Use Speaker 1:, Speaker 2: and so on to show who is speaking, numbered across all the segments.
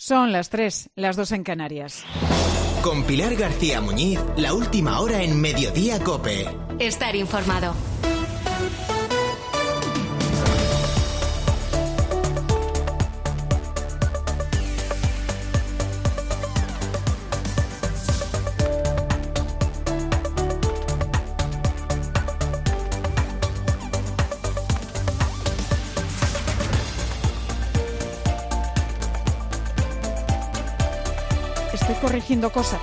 Speaker 1: Son las 3, las 2 en Canarias.
Speaker 2: Con Pilar García Muñiz, la última hora en Mediodía COPE.
Speaker 3: Estar informado.
Speaker 1: Estoy corrigiendo cosas.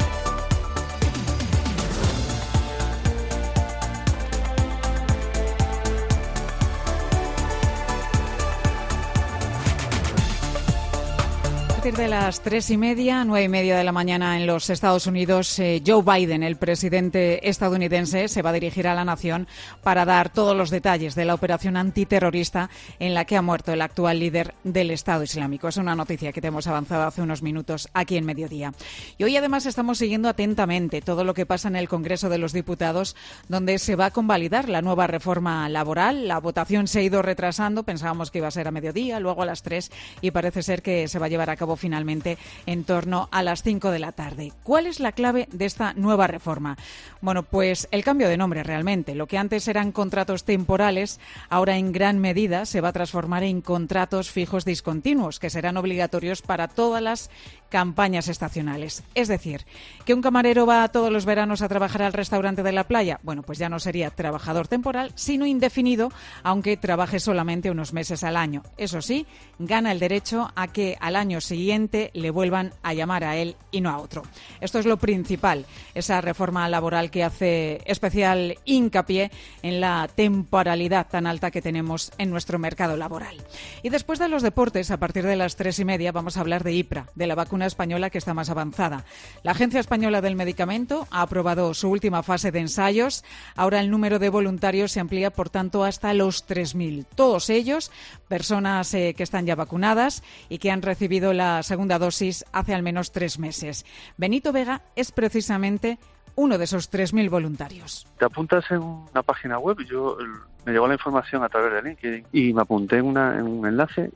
Speaker 1: A partir de las 3:30, 9:30 de la mañana en los Estados Unidos, Joe Biden, el presidente estadounidense, se va a dirigir a la nación para dar todos los detalles de la operación antiterrorista en la que ha muerto el actual líder del Estado Islámico. Es una noticia que te hemos avanzado hace unos minutos aquí en Mediodía. Y hoy además estamos siguiendo atentamente todo lo que pasa en el Congreso de los Diputados, donde se va a convalidar la nueva reforma laboral. La votación se ha ido retrasando, pensábamos que iba a ser a mediodía, luego a las 3, y parece ser que se va a llevar a cabo finalmente en torno a las 5 de la tarde. ¿Cuál es la clave de esta nueva reforma? Bueno, pues el cambio de nombre realmente. Lo que antes eran contratos temporales, ahora en gran medida se va a transformar en contratos fijos discontinuos, que serán obligatorios para todas las campañas estacionales. Es decir, que un camarero va todos los veranos a trabajar al restaurante de la playa, bueno, pues ya no sería trabajador temporal, sino indefinido, aunque trabaje solamente unos meses al año. Eso sí, gana el derecho a que al año siguiente le vuelvan a llamar a él y no a otro. Esto es lo principal, esa reforma laboral que hace especial hincapié en la temporalidad tan alta que tenemos en nuestro mercado laboral. Y después de los deportes, a partir de las 3:30, vamos a hablar de IPRA, de la vacuna española que está más avanzada. La Agencia Española del Medicamento ha aprobado su última fase de ensayos. Ahora el número de voluntarios se amplía, por tanto, hasta los 3.000. Todos ellos, personas que están ya vacunadas y que han recibido la segunda dosis hace al menos 3 meses. Benito Vega es precisamente uno de esos 3.000 voluntarios.
Speaker 4: Te apuntas en una página web, me llegó la información a través de LinkedIn y me apunté en un enlace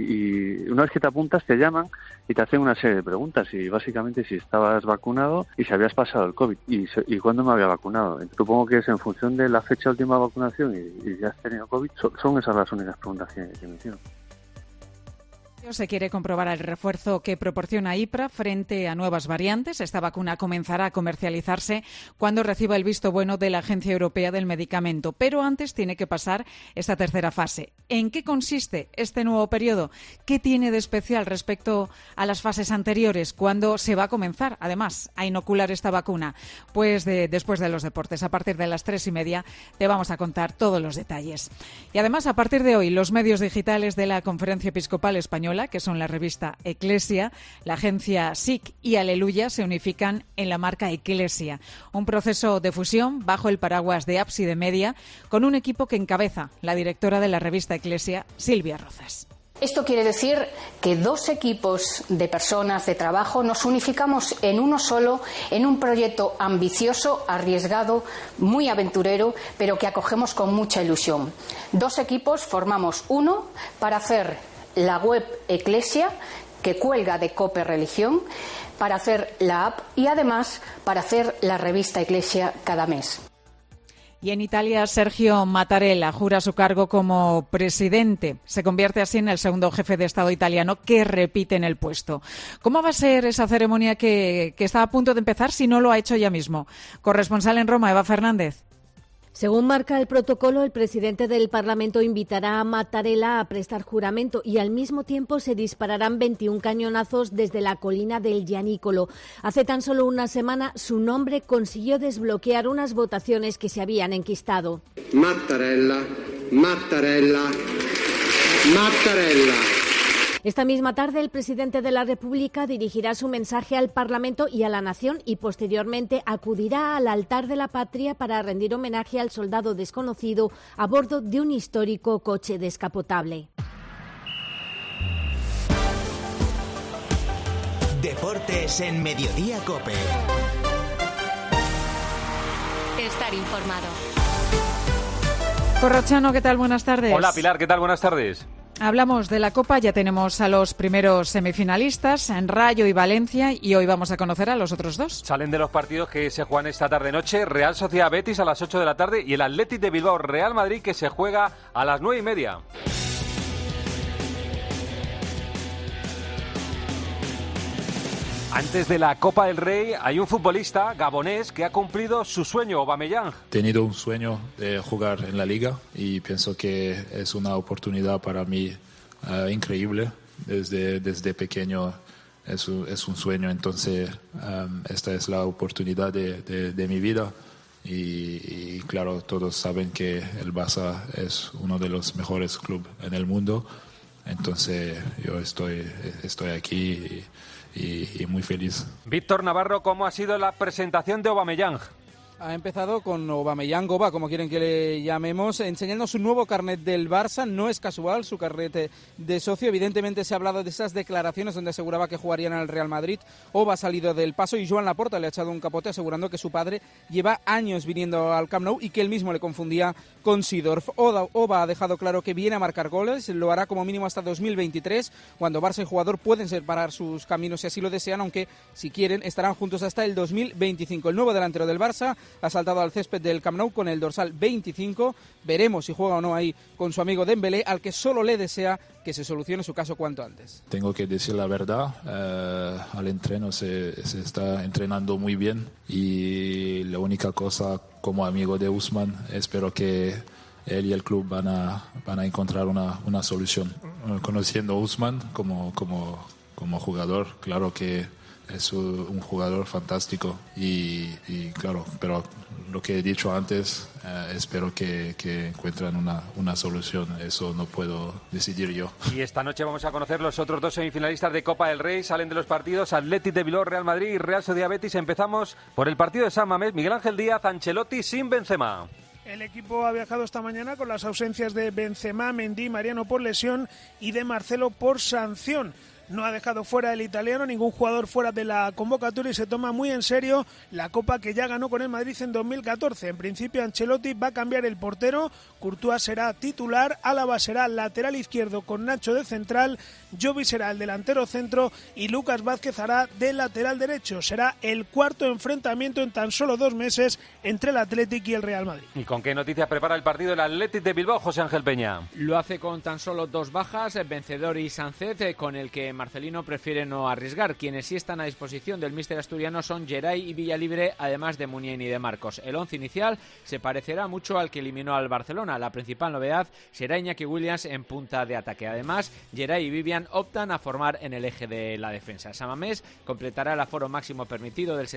Speaker 4: y una vez que te apuntas te llaman y te hacen una serie de preguntas y básicamente si estabas vacunado y si habías pasado el COVID y cuándo me había vacunado. Supongo que es en función de la fecha de última vacunación y ya has tenido COVID. Son esas las únicas preguntas que me hicieron.
Speaker 1: Se quiere comprobar el refuerzo que proporciona IPRA frente a nuevas variantes. Esta vacuna comenzará a comercializarse cuando reciba el visto bueno de la Agencia Europea del Medicamento, pero antes tiene que pasar esta tercera fase. ¿En qué consiste este nuevo periodo? ¿Qué tiene de especial respecto a las fases anteriores? ¿Cuándo se va a comenzar, además, a inocular esta vacuna? Pues después de los deportes, a partir de las 3:30, te vamos a contar todos los detalles. Y además, a partir de hoy, los medios digitales de la Conferencia Episcopal Española, que son la revista Eclesia, la agencia SIC y Aleluya, se unifican en la marca Eclesia. Un proceso de fusión bajo el paraguas de Ábside Media, con un equipo que encabeza la directora de la revista Eclesia, Silvia Rozas.
Speaker 5: Esto quiere decir que 2 equipos de personas de trabajo nos unificamos en uno solo, en un proyecto ambicioso, arriesgado, muy aventurero, pero que acogemos con mucha ilusión. 2 equipos formamos uno para hacer la web Eclesia, que cuelga de COPE Religión, para hacer la app y además para hacer la revista Eclesia cada mes.
Speaker 1: Y en Italia, Sergio Mattarella jura su cargo como presidente. Se convierte así en el segundo jefe de Estado italiano que repite en el puesto. ¿Cómo va a ser esa ceremonia que está a punto de empezar si no lo ha hecho ya mismo? Corresponsal en Roma, Eva Fernández.
Speaker 6: Según marca el protocolo, el presidente del Parlamento invitará a Mattarella a prestar juramento y al mismo tiempo se dispararán 21 cañonazos desde la colina del Gianicolo. Hace tan solo una semana su nombre consiguió desbloquear unas votaciones que se habían enquistado.
Speaker 7: Mattarella, Mattarella, Mattarella.
Speaker 6: Esta misma tarde, el presidente de la República dirigirá su mensaje al Parlamento y a la Nación y posteriormente acudirá al altar de la patria para rendir homenaje al soldado desconocido a bordo de un histórico coche descapotable.
Speaker 2: Deportes en Mediodía COPE.
Speaker 3: Estar informado.
Speaker 1: Corrochano, ¿qué tal? Buenas tardes.
Speaker 8: Hola, Pilar, ¿qué tal? Buenas tardes.
Speaker 1: Hablamos de la Copa, ya tenemos a los primeros semifinalistas, en Rayo y Valencia, y hoy vamos a conocer a los otros dos.
Speaker 8: Salen de los partidos que se juegan esta tarde-noche, Real Sociedad Betis a las 8 de la tarde y el Athletic de Bilbao Real Madrid, que se juega a las 9:30. Antes de la Copa del Rey hay un futbolista gabonés que ha cumplido su sueño, Aubameyang.
Speaker 9: He tenido un sueño de jugar en la Liga y pienso que es una oportunidad para mí increíble. Desde pequeño es un sueño, entonces esta es la oportunidad de mi vida. Y claro, todos saben que el Barça es uno de los mejores clubes en el mundo. Entonces yo estoy aquí y muy feliz.
Speaker 8: Víctor Navarro, ¿cómo ha sido la presentación de Aubameyang?
Speaker 10: Ha empezado con Aubameyang, como quieren que le llamemos, enseñándonos un nuevo carnet del Barça. No es casual su carnet de socio. Evidentemente se ha hablado de esas declaraciones donde aseguraba que jugarían al Real Madrid. Oba ha salido del paso y Joan Laporta le ha echado un capote asegurando que su padre lleva años viniendo al Camp Nou y que él mismo le confundía con Seedorf. Oba ha dejado claro que viene a marcar goles, lo hará como mínimo hasta 2023, cuando Barça y jugador pueden separar sus caminos si así lo desean, aunque si quieren estarán juntos hasta el 2025. El nuevo delantero del Barça ha saltado al césped del Camp Nou con el dorsal 25. Veremos si juega o no ahí con su amigo Dembélé, al que solo le desea que se solucione su caso cuanto antes.
Speaker 9: Tengo que decir la verdad, al entreno se está entrenando muy bien y la única cosa como amigo de Ousmane, espero que él y el club van a encontrar una solución. Conociendo a Ousmane como jugador, claro que es un jugador fantástico y claro, pero lo que he dicho antes, espero que encuentren una solución. Eso no puedo decidir yo.
Speaker 8: Y esta noche vamos a conocer los otros dos semifinalistas de Copa del Rey. Salen de los partidos Athletic de Bilbao Real Madrid y Real Sociedad Betis. Empezamos por el partido de San Mamés. Miguel Ángel Díaz, Ancelotti sin Benzema.
Speaker 11: El equipo ha viajado esta mañana con las ausencias de Benzema, Mendy, Mariano por lesión y de Marcelo por sanción. No ha dejado fuera el italiano ningún jugador fuera de la convocatoria y se toma muy en serio la Copa que ya ganó con el Madrid en 2014. En principio Ancelotti va a cambiar el portero, Courtois será titular, Álava será lateral izquierdo con Nacho de central, Jovi será el delantero centro y Lucas Vázquez hará de lateral derecho. Será el cuarto enfrentamiento en tan solo 2 meses entre el Athletic y el Real Madrid.
Speaker 8: ¿Y con qué noticias prepara el partido el Athletic de Bilbao, José Ángel Peña?
Speaker 12: Lo hace con tan solo 2 bajas, Vencedor y Sánchez, con el que Marcelino prefiere no arriesgar. Quienes sí están a disposición del míster asturiano son Geray y Villalibre, además de Muniain y de Marcos. El 11 inicial se parecerá mucho al que eliminó al Barcelona. La principal novedad será Iñaki Williams en punta de ataque. Además, Geray y Vivian optan a formar en el eje de la defensa. San Mamés completará el aforo máximo permitido del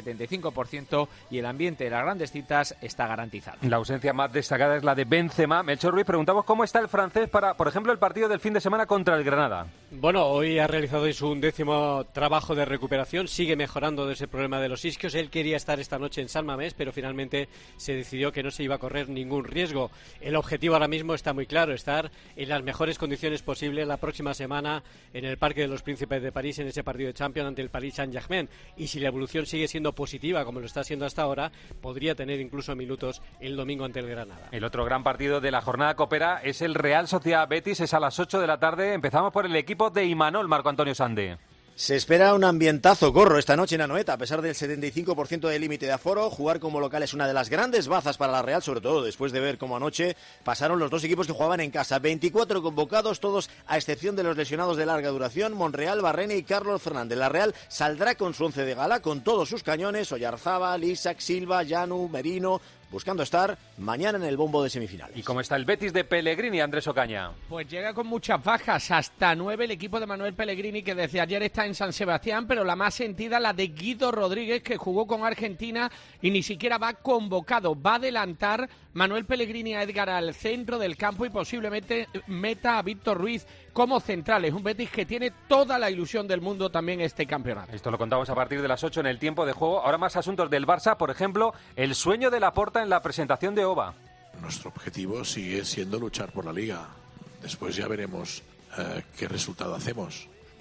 Speaker 12: 75% y el ambiente de las grandes citas está garantizado.
Speaker 8: La ausencia más destacada es la de Benzema. Melchor Ruiz, preguntamos cómo está el francés para, por ejemplo, el partido del fin de semana contra el Granada.
Speaker 13: Bueno, hoy ha realizado su 11º trabajo de recuperación, sigue mejorando de ese problema de los isquios. Él quería estar esta noche en San Mamés, pero finalmente se decidió que no se iba a correr ningún riesgo. El objetivo ahora mismo está muy claro, estar en las mejores condiciones posibles la próxima semana en el Parque de los Príncipes de París, en ese partido de Champions ante el Paris Saint-Germain. Y si la evolución sigue siendo positiva, como lo está siendo hasta ahora, podría tener incluso minutos el domingo ante el Granada.
Speaker 8: El otro gran partido de la jornada copera es el Real Sociedad Betis, es a las 8 de la tarde. Empezamos por el equipo de Imanol, Marco Antonio Sande.
Speaker 14: Se espera un ambientazo gorro esta noche en Anoeta, a pesar del 75% de límite de aforo. Jugar como local es una de las grandes bazas para la Real, sobre todo después de ver cómo anoche pasaron los dos equipos que jugaban en casa. 24 convocados, todos a excepción de los lesionados de larga duración, Monreal, Barrene y Carlos Fernández. La Real saldrá con su 11 de gala, con todos sus cañones, Oyarzábal, Isaac, Silva, Llanu, Merino, buscando estar mañana en el bombo de semifinales.
Speaker 8: ¿Y cómo está el Betis de Pellegrini, Andrés Ocaña?
Speaker 12: Pues llega con muchas bajas, hasta 9 el equipo de Manuel Pellegrini, que desde ayer está en San Sebastián, pero la más sentida, la de Guido Rodríguez, que jugó con Argentina y ni siquiera va convocado. Va a adelantar Manuel Pellegrini a Edgar al centro del campo y posiblemente meta a Víctor Ruiz como central. Es un Betis que tiene toda la ilusión del mundo también este campeonato.
Speaker 8: Esto lo contamos a partir de las 8 en el tiempo de juego. Ahora más asuntos del Barça, por ejemplo, el sueño de Laporta en la presentación de Oba.
Speaker 15: Nuestro objetivo sigue siendo luchar por la Liga. Después ya veremos qué resultado hacemos.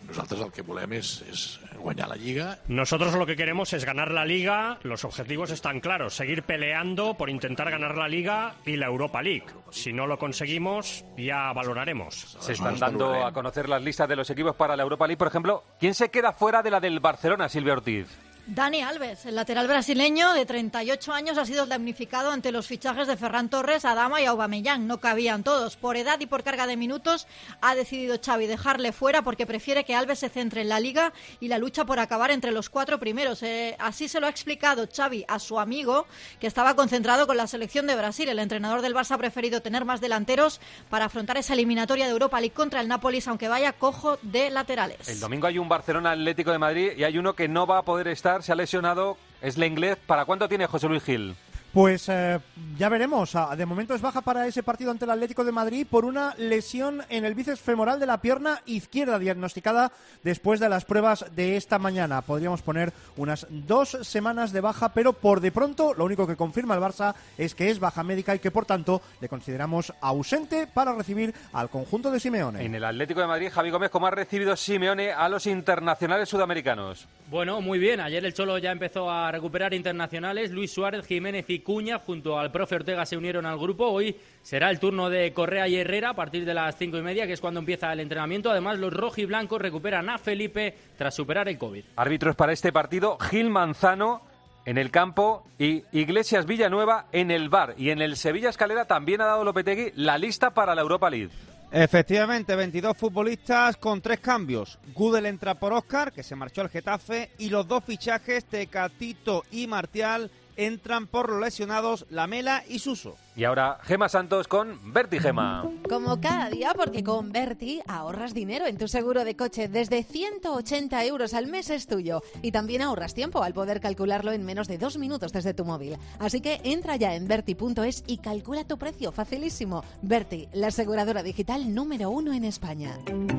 Speaker 15: Nosaltres el que volem és guanyar la Lliga.
Speaker 16: Nosotros lo que queremos es ganar la Liga. Los objetivos están claros: seguir peleando por intentar ganar la Liga y la Europa League. Si no lo conseguimos, ya valoraremos.
Speaker 8: Se están dando a conocer las listas de los equipos para la Europa League. Por ejemplo, ¿quién se queda fuera de la del Barcelona, Silvia Ortiz?
Speaker 17: Dani Alves, el lateral brasileño de 38 años, ha sido damnificado ante los fichajes de Ferran Torres, Adama y Aubameyang. No cabían todos. Por edad y por carga de minutos ha decidido Xavi dejarle fuera porque prefiere que Alves se centre en la Liga y la lucha por acabar entre los 4 primeros. Así se lo ha explicado Xavi a su amigo, que estaba concentrado con la selección de Brasil. El entrenador del Barça ha preferido tener más delanteros para afrontar esa eliminatoria de Europa League contra el Nápoles, aunque vaya cojo de laterales.
Speaker 8: El domingo hay un Barcelona Atlético de Madrid y hay uno que no va a poder estar. Se ha lesionado, es Lenglet. ¿Para cuánto tiene José Luis Gil?
Speaker 18: Pues ya veremos. De momento es baja para ese partido ante el Atlético de Madrid por una lesión en el bíceps femoral de la pierna izquierda, diagnosticada después de las pruebas de esta mañana. Podríamos poner unas 2 semanas de baja, pero por de pronto lo único que confirma el Barça es que es baja médica y que por tanto le consideramos ausente para recibir al conjunto de Simeone.
Speaker 8: En el Atlético de Madrid, Javi Gómez, ¿cómo ha recibido Simeone a los internacionales sudamericanos?
Speaker 19: Bueno, muy bien. Ayer el Cholo ya empezó a recuperar internacionales. Luis Suárez, Jiménez y Cuña junto al profe Ortega se unieron al grupo. Hoy será el turno de Correa y Herrera a partir de las 5:30, que es cuando empieza el entrenamiento. Además, los rojiblancos recuperan a Felipe tras superar el COVID.
Speaker 8: Árbitros para este partido: Gil Manzano en el campo y Iglesias Villanueva en el VAR. Y en el Sevilla Escalera también ha dado Lopetegui la lista para la Europa League.
Speaker 10: Efectivamente, 22 futbolistas con 3 cambios. Gudel entra por Óscar, que se marchó al Getafe, y los 2 fichajes, Tecatito y Martial, entran por los lesionados Lamela y Suso.
Speaker 8: Y ahora Gema Santos con Berti. Gema.
Speaker 20: Como cada día, porque con Berti ahorras dinero en tu seguro de coche. Desde 180 € al mes es tuyo. Y también ahorras tiempo al poder calcularlo en menos de 2 minutos desde tu móvil. Así que entra ya en Berti.es y calcula tu precio. Facilísimo. Berti, la aseguradora digital número 1 en España.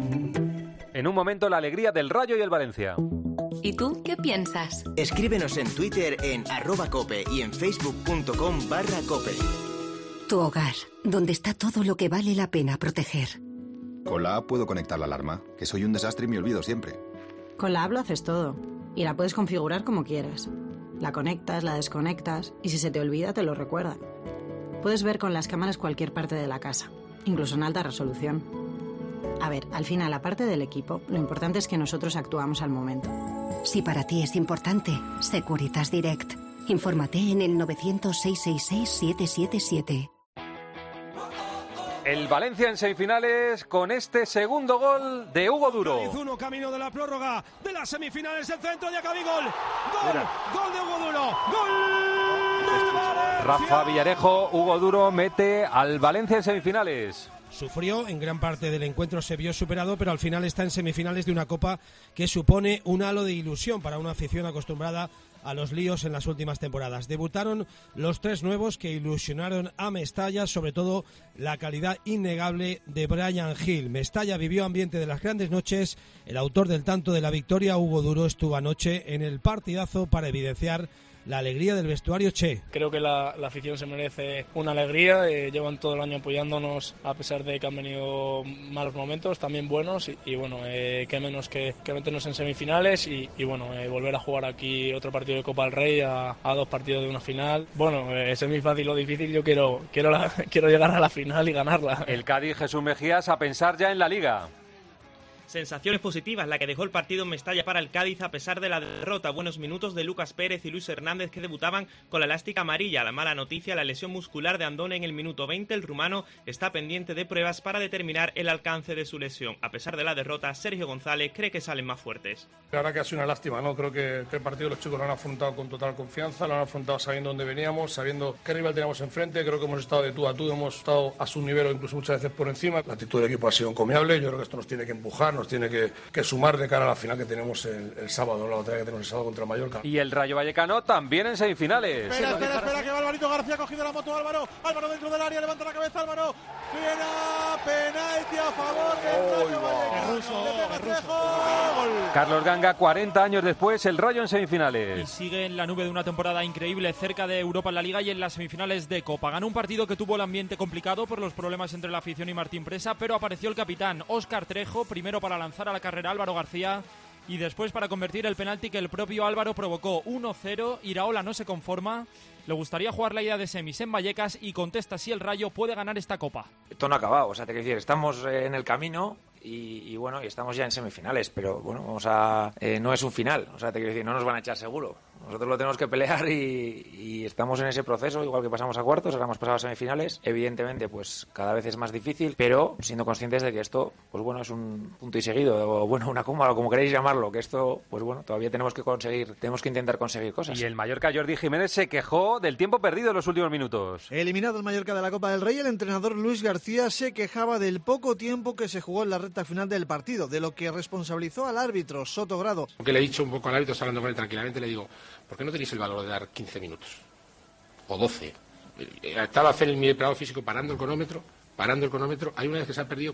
Speaker 8: En un momento, la alegría del Rayo y el Valencia.
Speaker 3: ¿Y tú qué piensas?
Speaker 2: Escríbenos en Twitter en @cope y en facebook.com/cope.
Speaker 21: Tu hogar, donde está todo lo que vale la pena proteger.
Speaker 22: Con la app puedo conectar la alarma, que soy un desastre y me olvido siempre.
Speaker 23: Con la app lo haces todo y la puedes configurar como quieras. La conectas, la desconectas y si se te olvida te lo recuerda. Puedes ver con las cámaras cualquier parte de la casa, incluso en alta resolución. A ver, al final, aparte del equipo, lo importante es que nosotros actuamos al momento.
Speaker 21: Si para ti es importante, Securitas Direct. Infórmate en el 900-666-777.
Speaker 8: El Valencia en semifinales con este segundo gol de Hugo Duro.
Speaker 24: Cádiz 1, camino de la prórroga de las semifinales, el centro de Acabí, gol. Gol de Hugo Duro. Gol del Valencia.
Speaker 8: Rafa Villarejo, Hugo Duro mete al Valencia en semifinales.
Speaker 24: Sufrió, en gran parte del encuentro se vio superado, pero al final está en semifinales de una Copa que supone un halo de ilusión para una afición acostumbrada a los líos en las últimas temporadas. Debutaron los 3 nuevos que ilusionaron a Mestalla, sobre todo la calidad innegable de Bryan Gil. Mestalla vivió ambiente de las grandes noches. El autor del tanto de la victoria, Hugo Duro, estuvo anoche en el partidazo para evidenciar la alegría del vestuario Che.
Speaker 25: Creo que la afición se merece una alegría, llevan todo el año apoyándonos a pesar de que han venido malos momentos, también buenos, y bueno, qué menos que meternos en semifinales y bueno, volver a jugar aquí otro partido de Copa del Rey a 2 partidos de una final. Bueno, es muy fácil o difícil, yo quiero llegar a la final y ganarla.
Speaker 8: El Cádiz, Jesús Mejías, a pensar ya en la Liga.
Speaker 26: Sensaciones positivas la que dejó el partido en Mestalla para el Cádiz a pesar de la derrota. Buenos minutos de Lucas Pérez y Luis Hernández, que debutaban con la elástica amarilla. La mala noticia, la lesión muscular de Andone en el minuto 20. El rumano está pendiente de pruebas para determinar el alcance de su lesión. A pesar de la derrota, Sergio González cree que salen más fuertes.
Speaker 27: La verdad que ha sido una lástima, ¿no? Creo que el partido los chicos lo han afrontado con total confianza, lo han afrontado sabiendo dónde veníamos, sabiendo qué rival teníamos enfrente. Creo que hemos estado de tú a tú, hemos estado a su nivel o incluso muchas veces por encima. La actitud del equipo ha sido encomiable. Yo creo que esto nos tiene que empujar, nos tiene que sumar de cara a la final que tenemos el sábado, la batalla que tenemos el sábado contra el Mallorca.
Speaker 8: Y el Rayo Vallecano también en semifinales.
Speaker 24: Espera, que va Alvarito García, cogido la moto Álvaro dentro del área, levanta la cabeza Álvaro, frena
Speaker 1: penalti a favor del Rayo Vallecano.
Speaker 8: Carlos Ganga, 40 años después, el Rayo en semifinales.
Speaker 4: Y sigue en la nube de una temporada increíble, cerca de Europa en la Liga y en las semifinales de Copa. Ganó un partido que tuvo el ambiente complicado por los problemas entre la afición y Martín Presa, pero apareció el capitán Óscar Trejo, primero para lanzar a la carrera Álvaro García y después para convertir el penalti que el propio Álvaro provocó. 1-0, Iraola no se conforma, le gustaría jugar la ida de semis en Vallecas y contesta si el Rayo puede ganar esta Copa.
Speaker 5: Esto no ha acabado, o sea, te quiero decir, estamos en el camino y bueno, y estamos ya en semifinales, pero bueno, no es un final, o sea, te quiero decir, no nos van a echar seguro. Nosotros lo tenemos que pelear y estamos en ese proceso, igual que pasamos a cuartos, ahora hemos pasado a semifinales. Evidentemente, pues cada vez es más difícil, pero siendo conscientes de que esto, pues bueno, es un punto y seguido, o bueno, una coma, o como queréis llamarlo, que esto, pues bueno, todavía tenemos que intentar conseguir cosas.
Speaker 8: Y el Mallorca, Jordi Jiménez, se quejó del tiempo perdido en los últimos minutos.
Speaker 6: Eliminado el Mallorca de la Copa del Rey, el entrenador Luis García se quejaba del poco tiempo que se jugó en la recta final del partido, de lo que responsabilizó al árbitro Soto Grado.
Speaker 7: Aunque le he dicho un poco al árbitro, hablando con él tranquilamente, le digo, ¿por qué no tenéis el valor de dar 15 minutos? O 12. Estaba a hacer el preparado físico parando el cronómetro. Hay una vez que se han perdido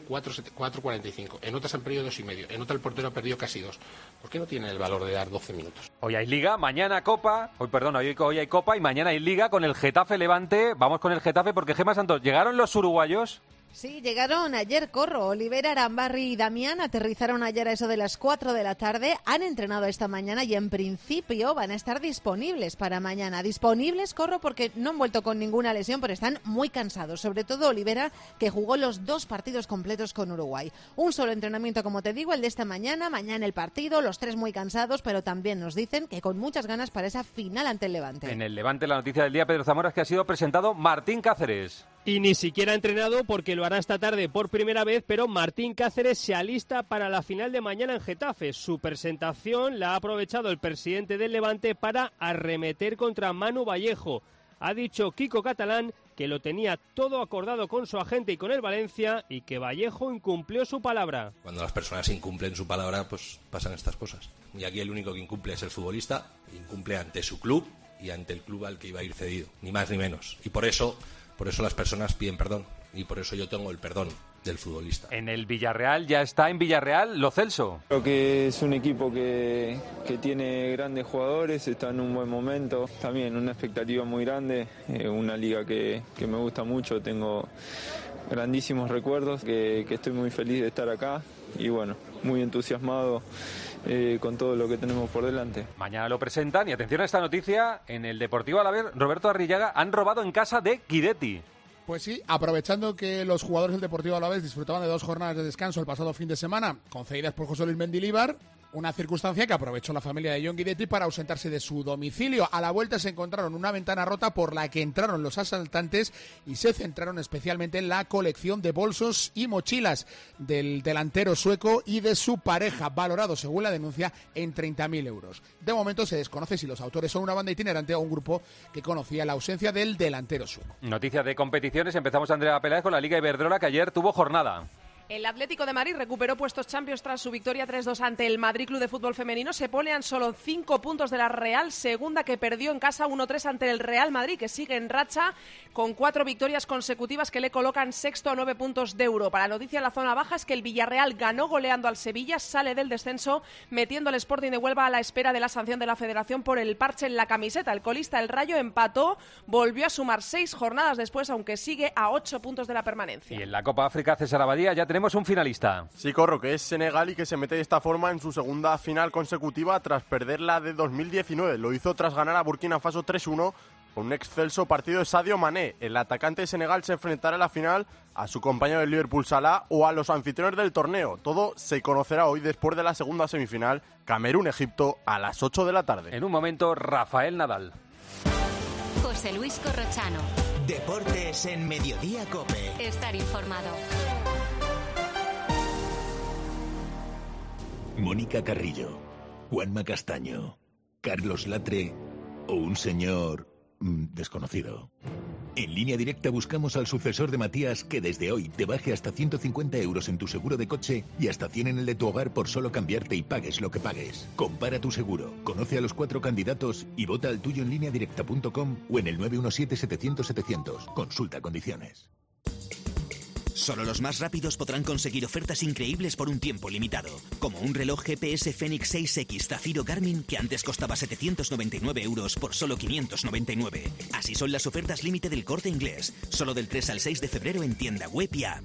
Speaker 7: 4.45. En otras han perdido 2,5. En otra el portero ha perdido casi 2. ¿Por qué no tienen el valor de dar 12 minutos?
Speaker 8: Hoy hay Liga, mañana Copa. Hoy hay Copa y mañana hay Liga con el Getafe Levante. Vamos con el Getafe porque, Gemma Santos, ¿llegaron los uruguayos?
Speaker 20: Sí, llegaron ayer, Olivera, Arambarri y Damián aterrizaron ayer a eso de las 4 de la tarde, han entrenado esta mañana y en principio van a estar disponibles para mañana. Disponibles, porque no han vuelto con ninguna lesión, pero están muy cansados, sobre todo Olivera, que jugó los 2 partidos completos con Uruguay. Un solo entrenamiento, como te digo, el de esta mañana el partido, los 3 muy cansados, pero también nos dicen que con muchas ganas para esa final ante el Levante.
Speaker 8: En el Levante, la noticia del día, Pedro Zamora, es que ha sido presentado Martín Cáceres.
Speaker 9: Y ni siquiera ha entrenado porque lo hará esta tarde por primera vez, pero Martín Cáceres se alista para la final de mañana en Getafe. Su presentación la ha aprovechado el presidente del Levante para arremeter contra Manu Vallejo. Ha dicho Kiko Catalán que lo tenía todo acordado con su agente y con el Valencia y que Vallejo incumplió su palabra.
Speaker 11: Cuando las personas incumplen su palabra, pues pasan estas cosas. Y aquí el único que incumple es el futbolista, incumple ante su club y ante el club al que iba a ir cedido, ni más ni menos. Y por eso las personas piden perdón y por eso yo tengo el perdón del futbolista.
Speaker 8: En el Villarreal, ya está en Villarreal Lo Celso.
Speaker 28: Creo que es un equipo que tiene grandes jugadores, está en un buen momento, también una expectativa muy grande, una liga que me gusta mucho, tengo grandísimos recuerdos, que estoy muy feliz de estar acá y bueno, muy entusiasmado con todo lo que tenemos por delante.
Speaker 8: Mañana lo presentan y atención a esta noticia, en el Deportivo Alavés, Roberto Arrillaga, han robado en casa de Guidetti.
Speaker 29: Pues sí, aprovechando que los jugadores del Deportivo Alavés disfrutaban de 2 jornadas de descanso el pasado fin de semana, concedidas por José Luis Mendilibar, una circunstancia que aprovechó la familia de Jon Guidetti para ausentarse de su domicilio. A la vuelta se encontraron una ventana rota por la que entraron los asaltantes y se centraron especialmente en la colección de bolsos y mochilas del delantero sueco y de su pareja, valorado según la denuncia en 30.000 euros. De momento se desconoce si los autores son una banda itinerante o un grupo que conocía la ausencia del delantero sueco.
Speaker 8: Noticias de competiciones, empezamos Andrea Peláez con la Liga Iberdrola, que ayer tuvo jornada.
Speaker 30: El Atlético de Madrid recuperó puestos Champions tras su victoria 3-2 ante el Madrid Club de Fútbol Femenino. Se pone a solo 5 puntos de la Real Segunda, que perdió en casa 1-3 ante el Real Madrid, que sigue en racha con 4 victorias consecutivas que le colocan sexto a 9 puntos de Europa. La noticia en la zona baja es que el Villarreal ganó goleando al Sevilla, sale del descenso metiendo al Sporting de Huelva a la espera de la sanción de la Federación por el parche en la camiseta. El colista, el Rayo, empató, volvió a sumar 6 jornadas después, aunque sigue a 8 puntos de la permanencia.
Speaker 8: Y en la Copa África, César Abadía, ya tenemos un finalista.
Speaker 31: Sí, Corro, que es Senegal y que se mete de esta forma en su segunda final consecutiva tras perder la de 2019. Lo hizo tras ganar a Burkina Faso 3-1 con un excelso partido de Sadio Mané. El atacante de Senegal se enfrentará en la final a su compañero del Liverpool Salah o a los anfitriones del torneo. Todo se conocerá hoy después de la segunda semifinal, Camerún-Egipto, a las 8 de la tarde.
Speaker 8: En un momento, Rafael Nadal.
Speaker 3: José Luis Corrochano.
Speaker 2: Deportes en Mediodía COPE.
Speaker 3: Estar informado.
Speaker 32: Mónica Carrillo, Juanma Castaño, Carlos Latre o un señor desconocido. En Línea Directa buscamos al sucesor de Matías que desde hoy te baje hasta 150 euros en tu seguro de coche y hasta 100 en el de tu hogar por solo cambiarte y pagues lo que pagues. Compara tu seguro, conoce a los 4 candidatos y vota al tuyo en lineadirecta.com o en el 917-700-700. Consulta condiciones.
Speaker 10: Solo los más rápidos podrán conseguir ofertas increíbles por un tiempo limitado, como un reloj GPS Fenix 6X Zafiro Garmin que antes costaba 799 euros por solo 599. Así son las ofertas límite del Corte Inglés, solo del 3 al 6 de febrero en tienda web y app.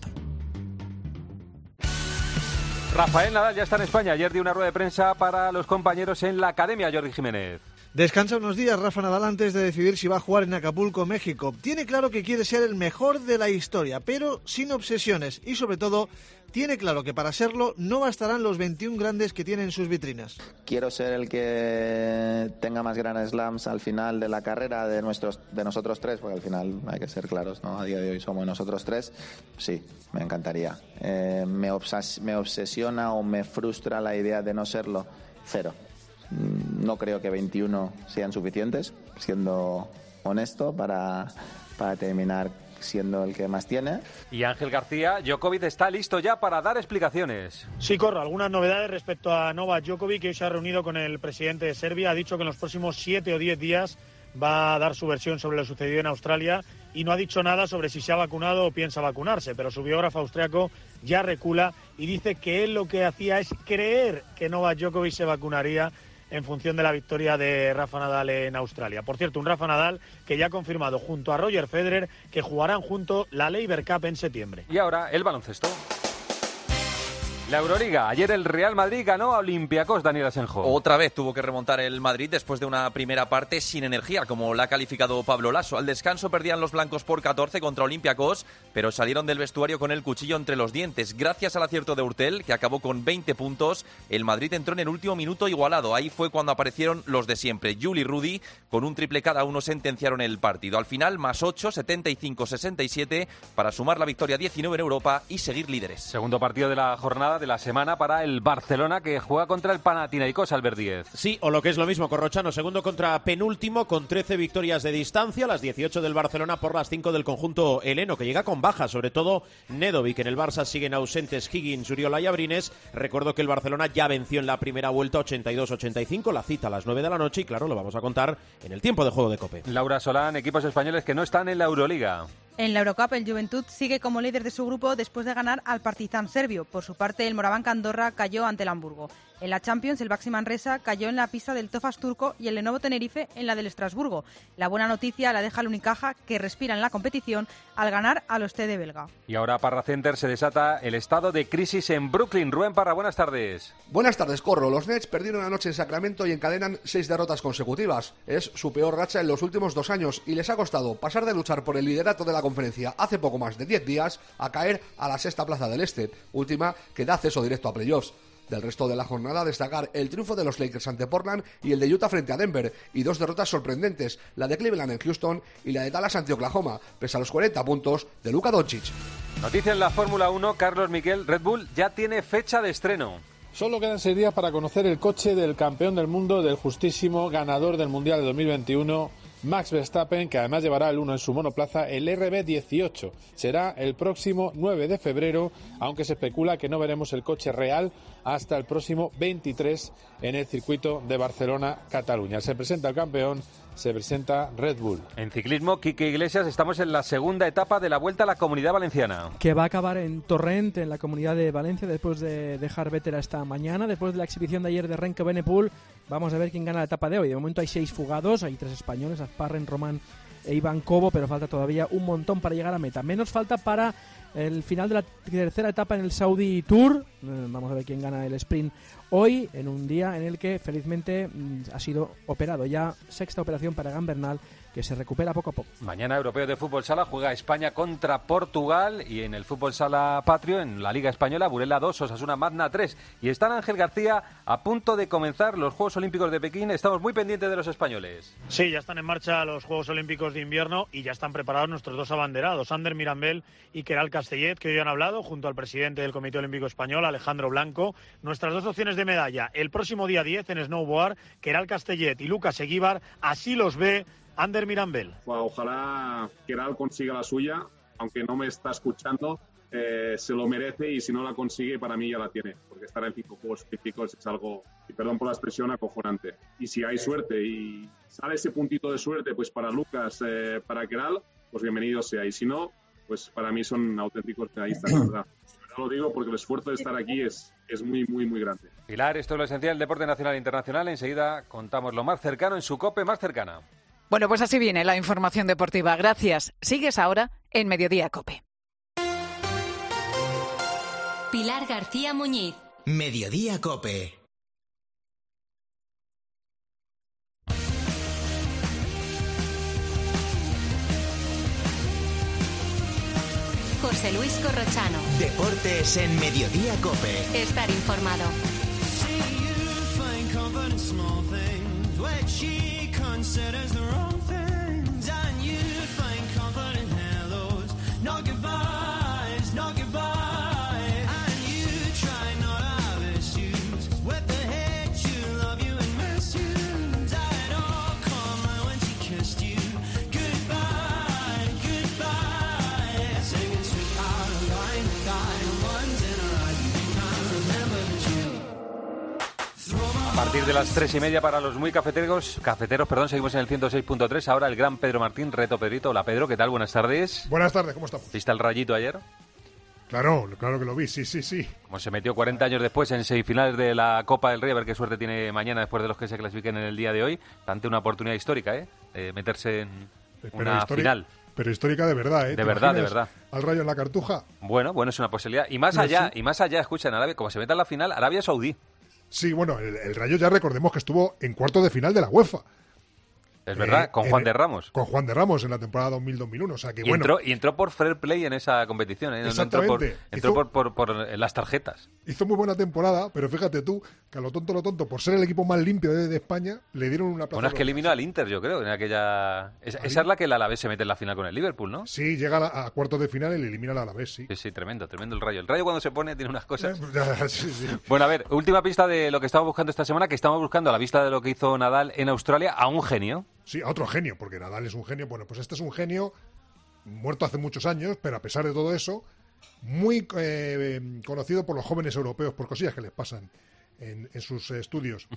Speaker 8: Rafael Nadal ya está en España. Ayer dio una rueda de prensa para los compañeros en la Academia, Jordi Jiménez.
Speaker 6: Descansa unos días Rafa Nadal antes de decidir si va a jugar en Acapulco, México. Tiene claro que quiere ser el mejor de la historia, pero sin obsesiones. Y sobre todo, tiene claro que para serlo no bastarán los 21 grandes que tiene en sus vitrinas.
Speaker 12: Quiero ser el que tenga más Grand Slams al final de la carrera de nosotros tres, porque al final hay que ser claros, ¿no? A día de hoy somos nosotros tres. Sí, me encantaría. Me obsesiona o me frustra la idea de no serlo. 0. No creo que 21 sean suficientes, siendo honesto, para terminar siendo el que más tiene.
Speaker 8: Y Ángel García, Djokovic está listo ya para dar explicaciones.
Speaker 13: Sí, Corro, algunas novedades respecto a Novak Djokovic, que hoy se ha reunido con el presidente de Serbia. Ha dicho que en los próximos 7 o 10 días va a dar su versión sobre lo sucedido en Australia y no ha dicho nada sobre si se ha vacunado o piensa vacunarse, pero su biógrafo austriaco ya recula y dice que él lo que hacía es creer que Novak Djokovic se vacunaría en función de la victoria de Rafa Nadal en Australia. Por cierto, un Rafa Nadal que ya ha confirmado junto a Roger Federer que jugarán junto la Laver Cup en septiembre.
Speaker 8: Y ahora el baloncesto. La Euroliga. Ayer el Real Madrid ganó a Olympiacos, Daniel Asenjo.
Speaker 14: Otra vez tuvo que remontar el Madrid después de una primera parte sin energía, como la ha calificado Pablo Lasso. Al descanso perdían los blancos por 14 contra Olympiacos, pero salieron del vestuario con el cuchillo entre los dientes. Gracias al acierto de Hurtel, que acabó con 20 puntos, el Madrid entró en el último minuto igualado. Ahí fue cuando aparecieron los de siempre. Jul y Rudy, con un triple cada uno, sentenciaron el partido. Al final, más 8, 75-67, para sumar la victoria 19 en Europa y seguir líderes.
Speaker 8: Segundo partido de la jornada de la semana para el Barcelona, que juega contra el Panathinaikos, Albert Díez.
Speaker 15: Sí, o lo que es lo mismo, Corrochano, segundo contra penúltimo, con 13 victorias de distancia, las 18 del Barcelona por las 5 del conjunto heleno, que llega con bajas, sobre todo Nedovic. En el Barça siguen ausentes Higgins, Uriola y Abrines. Recuerdo que el Barcelona ya venció en la primera vuelta 82-85, la cita a las 9 de la noche, y claro, lo vamos a contar en el tiempo de juego de COPE.
Speaker 8: Laura Solán, equipos españoles que no están en la Euroliga.
Speaker 16: En la Eurocup, el Juventud sigue como líder de su grupo después de ganar al Partizan serbio. Por su parte, el Morabanca Andorra cayó ante el Hamburgo. En la Champions, el Baxi Manresa cayó en la pista del Tofas turco y el Lenovo Tenerife en la del Estrasburgo. La buena noticia la deja el Unicaja, que respira en la competición al ganar al Ostende belga.
Speaker 8: Y ahora Parra Center se desata el estado de crisis en Brooklyn. Rubén Parra, buenas tardes.
Speaker 17: Buenas tardes, Corro. Los Nets perdieron anoche en Sacramento y encadenan 6 derrotas consecutivas. Es su peor racha en los últimos 2 años y les ha costado pasar de luchar por el liderato de la conferencia hace poco más de 10 días a caer a la 6ª plaza del Este, última que da acceso directo a playoffs. Del resto de la jornada, destacar el triunfo de los Lakers ante Portland y el de Utah frente a Denver, y 2 derrotas sorprendentes, la de Cleveland en Houston y la de Dallas ante Oklahoma, pese a los 40 puntos de Luka Doncic.
Speaker 8: Noticia en la Fórmula 1, Carlos Miquel, Red Bull ya tiene fecha de estreno.
Speaker 18: Solo quedan 6 días para conocer el coche del campeón del mundo, del justísimo ganador del Mundial de 2021, Max Verstappen, que además llevará el 1 en su monoplaza, el RB18. Será el próximo 9 de febrero, aunque se especula que no veremos el coche real hasta el próximo 23 en el circuito de Barcelona-Cataluña. Se presenta el campeón, se presenta Red Bull.
Speaker 8: En ciclismo, Quique Iglesias, estamos en la segunda etapa de la Vuelta a la Comunidad Valenciana.
Speaker 19: Que va a acabar en Torrent, en la Comunidad de Valencia, después de dejar Vétera esta mañana, después de la exhibición de ayer de Renko Benepul. Vamos a ver quién gana la etapa de hoy. De momento hay 6 fugados, hay 3 españoles, Azparren, Román e Iván Cobo, pero falta todavía un montón para llegar a meta. Menos falta para el final de la tercera etapa en el Saudi Tour. Vamos a ver quién gana el sprint hoy, en un día en el que felizmente ha sido operado. Ya 6ª operación para Egan Bernal, que se recupera poco a poco.
Speaker 8: Mañana Europeo de Fútbol Sala juega España contra Portugal, y en el Fútbol Sala Patrio, en la Liga Española, Burela 2, Osasuna Magna 3. Y están Ángel García a punto de comenzar los Juegos Olímpicos de Pekín. Estamos muy pendientes de los españoles.
Speaker 13: Sí, ya están en marcha los Juegos Olímpicos de invierno y ya están preparados nuestros 2 abanderados, Ander Mirambel y Queralt Castellet, que hoy han hablado junto al presidente del Comité Olímpico Español, Alejandro Blanco. Nuestras 2 opciones de medalla el próximo día 10 en snowboard, Queralt Castellet y Lucas Eguíbar, así los ve Ander Mirambel.
Speaker 21: Ojalá Queralt consiga la suya, aunque no me está escuchando, se lo merece, y si no la consigue, para mí ya la tiene, porque estar en 5 Juegos Olímpicos es algo, y perdón por la expresión, acojonante. Y si hay suerte y sale ese puntito de suerte, pues para Lucas, para Queralt, pues bienvenido sea, y si no, pues para mí son auténticos medallistas, la verdad. Lo digo porque el esfuerzo de estar aquí es muy, muy, muy grande.
Speaker 8: Pilar, esto es lo esencial del deporte nacional e internacional. Enseguida contamos lo más cercano en su COPE más cercana.
Speaker 1: Bueno, pues así viene la información deportiva. Gracias. Sigues ahora en Mediodía COPE.
Speaker 3: Pilar García Muñiz.
Speaker 2: Mediodía COPE.
Speaker 3: José Luis Corrochano.
Speaker 2: Deportes en Mediodía COPE.
Speaker 3: Estar informado.
Speaker 8: A partir de las 3:30 para los muy cafeteros, seguimos en el 106.3. Ahora el gran Pedro Martín, Reto Pedrito. Hola Pedro, ¿qué tal? Buenas tardes.
Speaker 4: Buenas tardes, ¿cómo estamos?
Speaker 8: ¿Viste el Rayito ayer?
Speaker 4: Claro que lo vi, sí.
Speaker 8: Como se metió 40 años después en semifinales de la Copa del Rey, a ver qué suerte tiene mañana después de los que se clasifiquen en el día de hoy. Ante una oportunidad histórica, de meterse en una final.
Speaker 4: Pero histórica de verdad,
Speaker 8: De verdad.
Speaker 4: Al Rayo en la Cartuja.
Speaker 8: Bueno, es una posibilidad. Y más allá, escucha, en Arabia, como se meta en la final, Arabia Saudí.
Speaker 4: Sí, bueno, el Rayo ya recordemos que estuvo en cuartos de final de la UEFA.
Speaker 8: Es verdad, con Juan de Ramos.
Speaker 4: Con Juan de Ramos en la temporada 2000-2001, o sea que
Speaker 8: entró por fair play en esa competición, ¿eh?
Speaker 4: Exactamente.
Speaker 8: Entró por las tarjetas.
Speaker 4: Hizo muy buena temporada, pero fíjate tú, que a lo tonto, por ser el equipo más limpio de España, le dieron una plaza.
Speaker 8: Bueno, es que eliminó al Inter, yo creo, en aquella... Esa es la que el Alavés se mete en la final con el Liverpool, ¿no?
Speaker 4: Sí, llega a cuartos de final y le elimina al Alavés, sí.
Speaker 8: Sí, tremendo el Rayo. El Rayo cuando se pone tiene unas cosas...
Speaker 4: Sí.
Speaker 8: Bueno, a ver, última pista de lo que estamos buscando esta semana, que estamos buscando a la vista de lo que hizo Nadal en Australia, a un genio.
Speaker 4: Sí, a otro genio, porque Nadal es un genio. Bueno, pues este es un genio muerto hace muchos años, pero a pesar de todo eso, muy conocido por los jóvenes europeos, por cosillas que les pasan en sus estudios.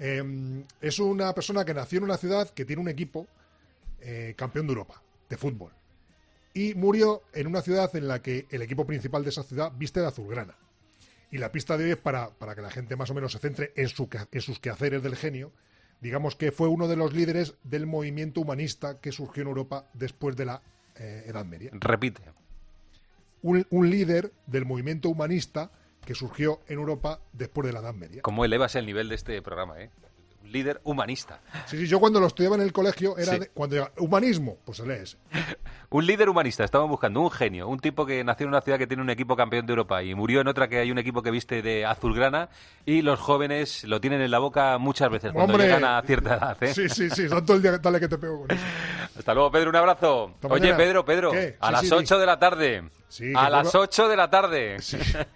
Speaker 4: Es una persona que nació en una ciudad que tiene un equipo campeón de Europa, de fútbol. Y murió en una ciudad en la que el equipo principal de esa ciudad viste de azulgrana. Y la pista de hoy es para que la gente más o menos se centre en sus quehaceres del genio. Digamos que fue uno de los líderes del movimiento humanista que surgió en Europa después de la Edad Media.
Speaker 8: Repite.
Speaker 4: Un líder del movimiento humanista que surgió en Europa después de la Edad Media.
Speaker 8: ¿Cómo elevas el nivel de este programa, Un líder humanista.
Speaker 4: Sí, yo cuando lo estudiaba en el colegio era
Speaker 8: sí.
Speaker 4: Cuando llegaba humanismo, pues se lee ese.
Speaker 8: Un líder humanista, estamos buscando un genio, un tipo que nació en una ciudad que tiene un equipo campeón de Europa y murió en otra que hay un equipo que viste de azulgrana y los jóvenes lo tienen en la boca muchas veces cuando llegan a cierta edad.
Speaker 4: Sí, son todo el día dale que te pego con eso.
Speaker 8: Hasta luego, Pedro, un abrazo. Oye, Pedro,
Speaker 4: ¿qué?
Speaker 8: A las 8 de la tarde.
Speaker 4: Sí,
Speaker 8: a las 8 de la tarde.
Speaker 4: Sí.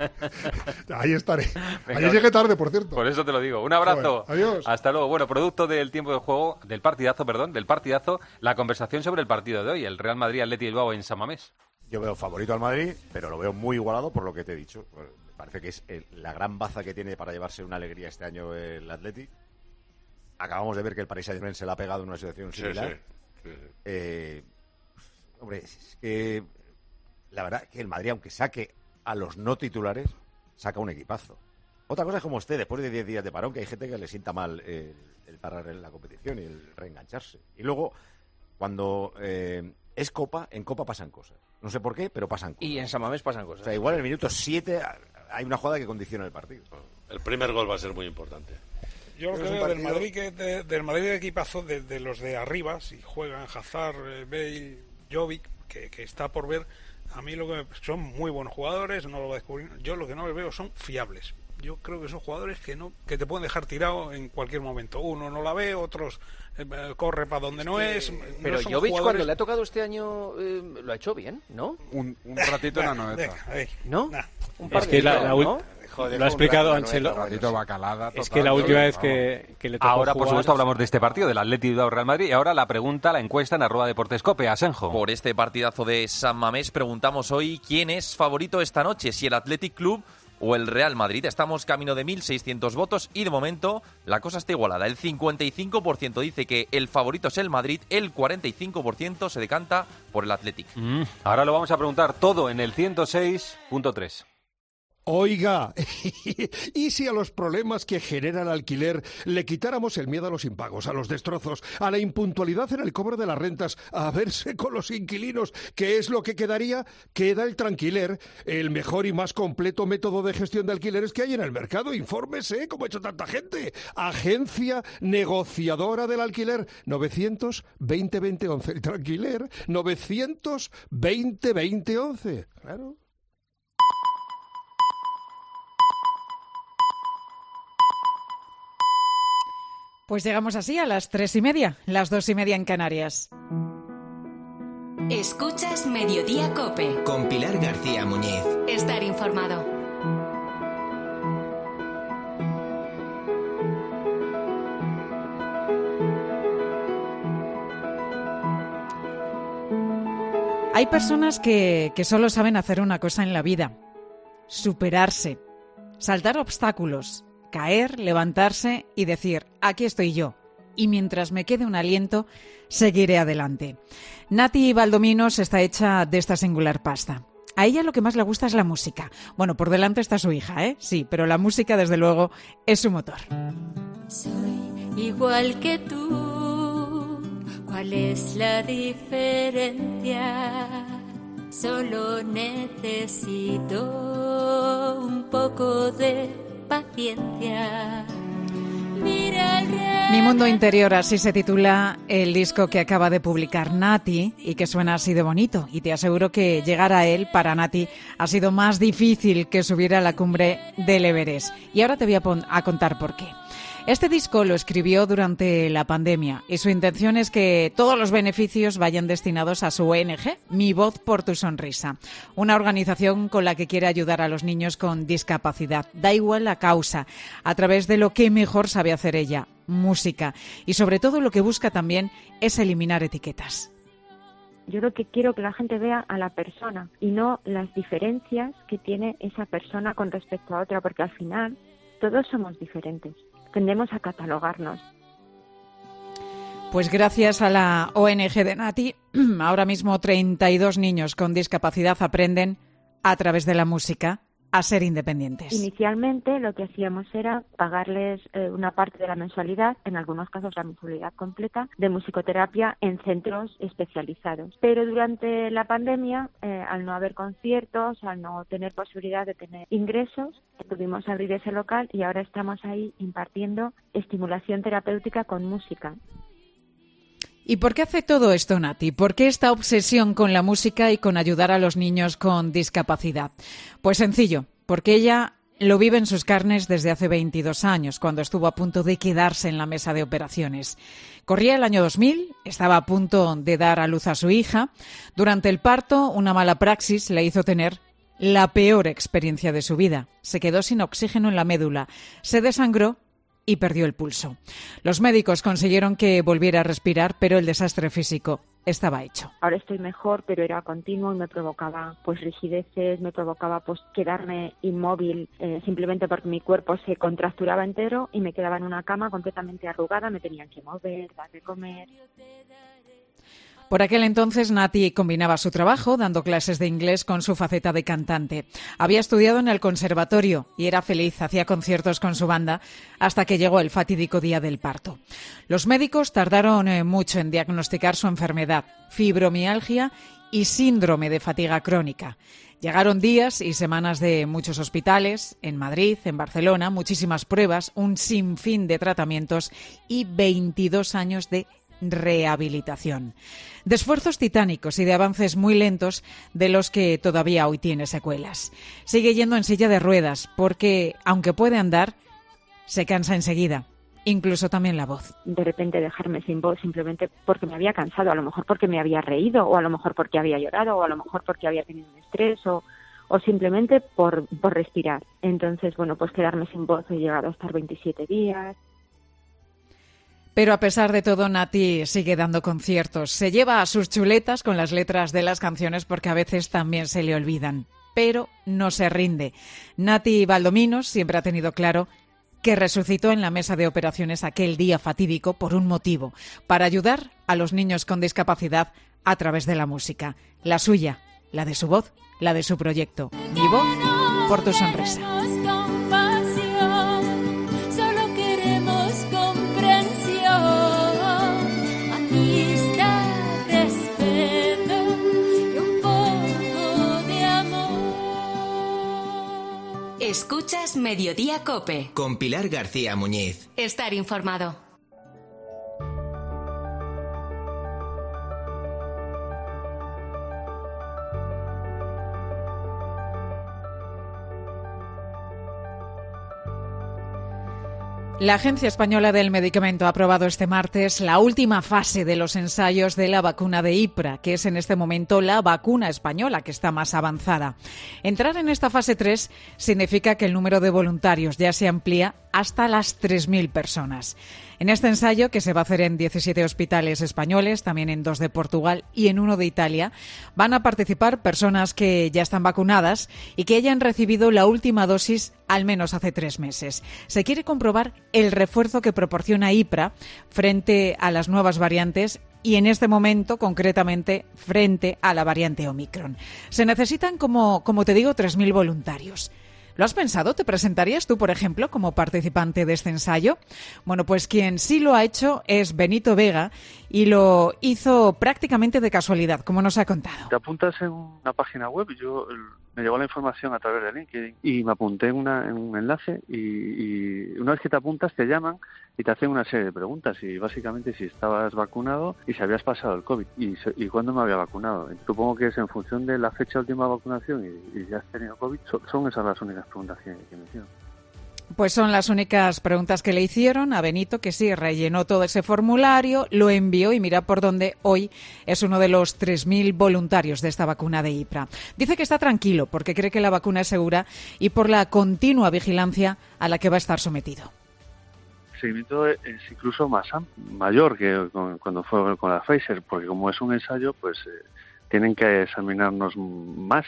Speaker 4: Ahí estaré. Ayer llegué tarde, por cierto.
Speaker 8: Por eso te lo digo. Un abrazo.
Speaker 4: Bueno, adiós.
Speaker 8: Hasta luego. Bueno, producto del tiempo de juego, del partidazo, la conversación sobre el partido de hoy, el Real Madrid-Athletic Bilbao en San Mamés.
Speaker 5: Yo veo favorito al Madrid, pero lo veo muy igualado por lo que te he dicho. Me parece que es la gran baza que tiene para llevarse una alegría este año el Athletic. Acabamos de ver que el Paris Saint-Germain se le ha pegado en una situación similar. Sí. Hombre, es que la verdad que el Madrid, aunque saque a los no titulares, saca un equipazo. Otra cosa es como esté, después de 10 días de parón, que hay gente que le sienta mal el parar en la competición y el reengancharse. Y luego, cuando es Copa, en Copa pasan cosas. No sé por qué, pero pasan cosas.
Speaker 7: Y en San Mamés pasan cosas.
Speaker 5: O sea, igual en el minuto 7 hay una jugada que condiciona el partido.
Speaker 11: El primer gol va a ser muy importante.
Speaker 9: Yo lo que veo del Madrid, del Madrid de equipazo, de los de arriba, si juegan Hazard, Bale, Jovic, que está por ver, a mí son muy buenos jugadores, no lo voy a descubrir. Yo lo que no les veo son fiables. Yo creo que son jugadores que te pueden dejar tirado en cualquier momento. Uno no la ve, otros corre para donde no es.
Speaker 7: Pero
Speaker 9: no
Speaker 7: Jovic,
Speaker 9: jugadores...
Speaker 7: cuando le ha tocado este año, lo ha hecho bien, ¿no?
Speaker 20: Un ratito en la noeta.
Speaker 7: ¿No? Un par
Speaker 20: es que
Speaker 7: ¿no?
Speaker 20: Joder, lo ha explicado Ancelotti. Es que la última vez que le tocó
Speaker 8: ahora,
Speaker 20: jugar,
Speaker 8: por supuesto, hablamos de este partido, del Athletic Bilbao Real Madrid. Y ahora la pregunta, la encuesta en @deportescope. Asenjo.
Speaker 14: Por este partidazo de San Mamés preguntamos hoy quién es favorito esta noche, si el Athletic Club o el Real Madrid. Estamos camino de 1.600 votos y de momento la cosa está igualada. El 55% dice que el favorito es el Madrid, el 45% se decanta por el Athletic.
Speaker 8: Ahora lo vamos a preguntar todo en el 106.3.
Speaker 10: Oiga, ¿y si a los problemas que genera el alquiler le quitáramos el miedo a los impagos, a los destrozos, a la impuntualidad en el cobro de las rentas, a verse con los inquilinos? ¿Qué es lo que quedaría? Queda el Tranquiler, el mejor y más completo método de gestión de alquileres que hay en el mercado. Infórmese, como ha hecho tanta gente. Agencia negociadora del alquiler, 900-20-20-11. El Tranquiler, 900-20-20-11. Claro.
Speaker 1: Pues llegamos así a las 3:30, las 2:30 en Canarias.
Speaker 3: Escuchas Mediodía COPE.
Speaker 2: Con Pilar García Muñiz.
Speaker 3: Estar informado.
Speaker 1: Hay personas que solo saben hacer una cosa en la vida: superarse, saltar obstáculos, caer, levantarse y decir, aquí estoy yo, y mientras me quede un aliento, seguiré adelante. Nati Baldominos está hecha de esta singular pasta. A ella lo que más le gusta es la música. Bueno, por delante está su hija, ¿eh? Sí, pero la música, desde luego, es su motor.
Speaker 22: Soy igual que tú, ¿cuál es la diferencia? Solo necesito un poco de paciencia. Mira el
Speaker 1: Mi mundo interior, así se titula el disco que acaba de publicar Nati y que suena así de bonito. Y te aseguro que llegar a él para Nati ha sido más difícil que subir a la cumbre del Everest. Y ahora te voy a contar por qué. Este disco lo escribió durante la pandemia y su intención es que todos los beneficios vayan destinados a su ONG, Mi Voz por tu Sonrisa, una organización con la que quiere ayudar a los niños con discapacidad. Da igual la causa, a través de lo que mejor sabe hacer ella, música. Y sobre todo lo que busca también es eliminar etiquetas.
Speaker 23: Yo lo que quiero que la gente vea a la persona y no las diferencias que tiene esa persona con respecto a otra, porque al final todos somos diferentes. Tendemos a catalogarnos.
Speaker 1: Pues gracias a la ONG de Nati, ahora mismo 32 niños con discapacidad aprenden a través de la música a ser independientes.
Speaker 23: Inicialmente lo que hacíamos era pagarles una parte de la mensualidad, en algunos casos la mensualidad completa, de musicoterapia en centros especializados. Pero durante la pandemia, al no haber conciertos, al no tener posibilidad de tener ingresos, pudimos abrir ese local y ahora estamos ahí impartiendo estimulación terapéutica con música.
Speaker 1: ¿Y por qué hace todo esto, Nati? ¿Por qué esta obsesión con la música y con ayudar a los niños con discapacidad? Pues sencillo, porque ella lo vive en sus carnes desde hace 22 años, cuando estuvo a punto de quedarse en la mesa de operaciones. Corría el año 2000, estaba a punto de dar a luz a su hija. Durante el parto, una mala praxis le hizo tener la peor experiencia de su vida. Se quedó sin oxígeno en la médula, se desangró y perdió el pulso. Los médicos consiguieron que volviera a respirar, pero el desastre físico estaba hecho.
Speaker 23: Ahora estoy mejor, pero era continuo y me provocaba rigideces, me provocaba quedarme inmóvil simplemente porque mi cuerpo se contracturaba entero y me quedaba en una cama completamente arrugada, me tenían que mover, dar de comer.
Speaker 1: Por aquel entonces, Nati combinaba su trabajo dando clases de inglés con su faceta de cantante. Había estudiado en el conservatorio y era feliz, hacía conciertos con su banda hasta que llegó el fatídico día del parto. Los médicos tardaron mucho en diagnosticar su enfermedad, fibromialgia y síndrome de fatiga crónica. Llegaron días y semanas de muchos hospitales, en Madrid, en Barcelona, muchísimas pruebas, un sinfín de tratamientos y 22 años de rehabilitación. De esfuerzos titánicos y de avances muy lentos de los que todavía hoy tiene secuelas. Sigue yendo en silla de ruedas porque, aunque puede andar, se cansa enseguida. Incluso también la voz.
Speaker 23: De repente dejarme sin voz simplemente porque me había cansado, a lo mejor porque me había reído, o a lo mejor porque había llorado, o a lo mejor porque había tenido un estrés, o simplemente por respirar. Entonces, bueno, pues quedarme sin voz, he llegado a estar 27 días.
Speaker 1: Pero a pesar de todo, Nati sigue dando conciertos. Se lleva a sus chuletas con las letras de las canciones porque a veces también se le olvidan. pero no se rinde. Nati Valdominos siempre ha tenido claro que resucitó en la mesa de operaciones aquel día fatídico por un motivo, para ayudar a los niños con discapacidad a través de la música. La suya, la de su voz, la de su proyecto. Mi voz por tu sonrisa.
Speaker 22: Solo queremos comprensión, amistad, respeto y un poco de amor.
Speaker 3: Escuchas Mediodía COPE.
Speaker 2: Con Pilar García Muñiz.
Speaker 3: Estar informado.
Speaker 1: La Agencia Española del Medicamento ha aprobado este martes la última fase de los ensayos de la vacuna de IPRA, que es en este momento la vacuna española que está más avanzada. Entrar en esta fase 3 significa que el número de voluntarios ya se amplía hasta las 3.000 personas. En este ensayo, que se va a hacer en 17 hospitales españoles, también en 2 de Portugal y en 1 de Italia, van a participar personas que ya están vacunadas y que hayan recibido la última dosis al menos hace 3 meses. Se quiere comprobar el refuerzo que proporciona IPRA frente a las nuevas variantes y en este momento, concretamente, frente a la variante Omicron. Se necesitan, como te digo, 3.000 voluntarios. ¿Lo has pensado? ¿Te presentarías tú, por ejemplo, como participante de este ensayo? Bueno, pues quien sí lo ha hecho es Benito Vega y lo hizo prácticamente de casualidad, como nos ha contado.
Speaker 6: Te apuntas en una página web y me llegó la información a través de LinkedIn y me apunté en un enlace y una vez que te apuntas te llaman y te hacen una serie de preguntas y básicamente si estabas vacunado y si habías pasado el COVID y cuándo me había vacunado. Supongo que es en función de la fecha de última vacunación y ya has tenido COVID. Son esas las únicas preguntas que me hicieron.
Speaker 1: Pues son las únicas preguntas que le hicieron a Benito, que sí, rellenó todo ese formulario, lo envió y mira por dónde hoy es uno de los 3.000 voluntarios de esta vacuna de IPRA. Dice que está tranquilo porque cree que la vacuna es segura y por la continua vigilancia a la que va a estar sometido.
Speaker 6: El seguimiento es incluso mayor que cuando fue con la Pfizer, porque como es un ensayo, pues tienen que examinarnos más.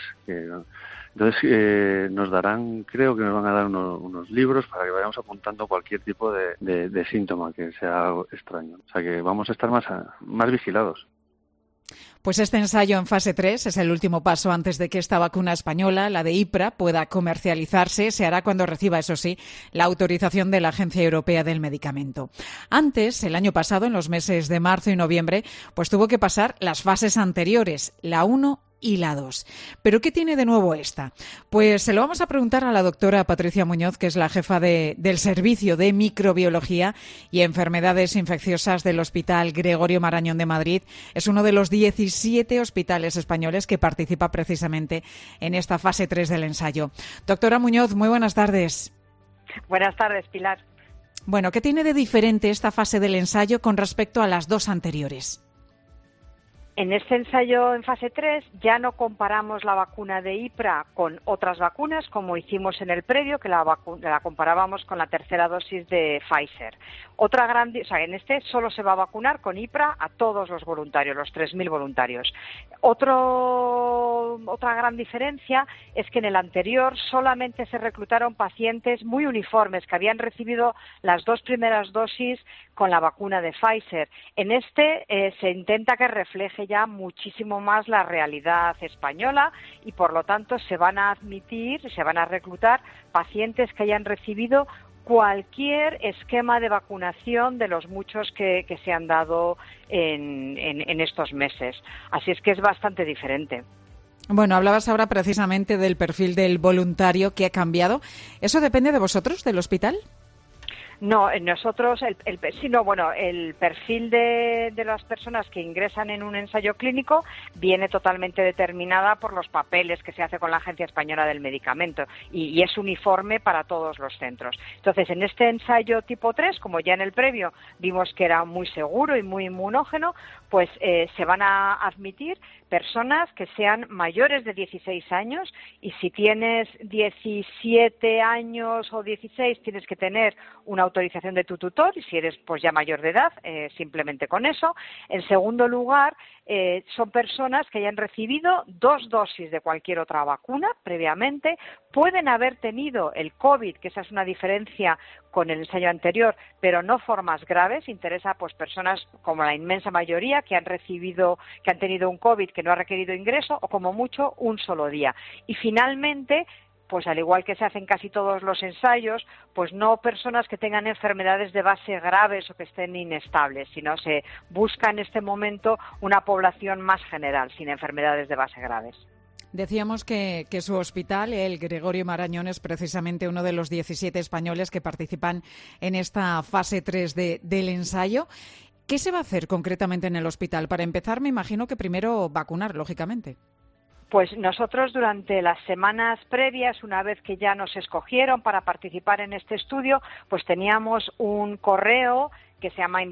Speaker 6: Entonces nos darán, creo que nos van a dar unos libros para que vayamos apuntando cualquier tipo de síntoma que sea extraño. O sea que vamos a estar más vigilados.
Speaker 1: Pues este ensayo en fase 3 es el último paso antes de que esta vacuna española, la de IPRA, pueda comercializarse. Se hará cuando reciba, eso sí, la autorización de la Agencia Europea del Medicamento. Antes, el año pasado, en los meses de marzo y noviembre, pues tuvo que pasar las fases anteriores, la 1 y la 2. ¿Pero qué tiene de nuevo esta? Pues se lo vamos a preguntar a la doctora Patricia Muñoz, que es la jefa del Servicio de Microbiología y Enfermedades Infecciosas del Hospital Gregorio Marañón de Madrid. Es uno de los 17 hospitales españoles que participa precisamente en esta fase 3 del ensayo. Doctora Muñoz, muy buenas tardes.
Speaker 12: Buenas tardes, Pilar.
Speaker 1: Bueno, ¿qué tiene de diferente esta fase del ensayo con respecto a las 2 anteriores?
Speaker 12: En este ensayo en fase 3 ya no comparamos la vacuna de IPRA con otras vacunas, como hicimos en el previo, que la comparábamos con la tercera dosis de Pfizer. En este solo se va a vacunar con IPRA a todos los voluntarios, los 3.000 voluntarios. Otra gran diferencia es que en el anterior solamente se reclutaron pacientes muy uniformes, que habían recibido las 2 primeras dosis con la vacuna de Pfizer. En este se intenta que refleje ya muchísimo más la realidad española y por lo tanto se van a reclutar pacientes que hayan recibido cualquier esquema de vacunación de los muchos que se han dado en estos meses. Así es que es bastante diferente.
Speaker 1: Bueno, hablabas ahora precisamente del perfil del voluntario que ha cambiado. ¿Eso depende de vosotros, del hospital?
Speaker 12: No, nosotros, el perfil de las personas que ingresan en un ensayo clínico viene totalmente determinada por los papeles que se hace con la Agencia Española del Medicamento y es uniforme para todos los centros. Entonces, en este ensayo tipo 3, como ya en el previo vimos que era muy seguro y muy inmunógeno, pues se van a admitir personas que sean mayores de 16 años y si tienes 17 años o 16 tienes que tener una autorización de tu tutor y si eres pues ya mayor de edad, simplemente con eso. En segundo lugar, son personas que hayan recibido 2 dosis de cualquier otra vacuna previamente, pueden haber tenido el COVID, que esa es una diferencia con el ensayo anterior, pero no formas graves. Interesa pues personas como la inmensa mayoría que han tenido un COVID que no ha requerido ingreso o como mucho un solo día. Y finalmente, pues al igual que se hacen casi todos los ensayos, pues no personas que tengan enfermedades de base graves o que estén inestables, sino se busca en este momento una población más general, sin enfermedades de base graves.
Speaker 1: Decíamos que su hospital, el Gregorio Marañón, es precisamente uno de los 17 españoles que participan en esta fase 3 del ensayo. ¿Qué se va a hacer concretamente en el hospital? Para empezar, me imagino que primero vacunar, lógicamente.
Speaker 12: Pues nosotros durante las semanas previas, una vez que ya nos escogieron para participar en este estudio, pues teníamos un correo que se llama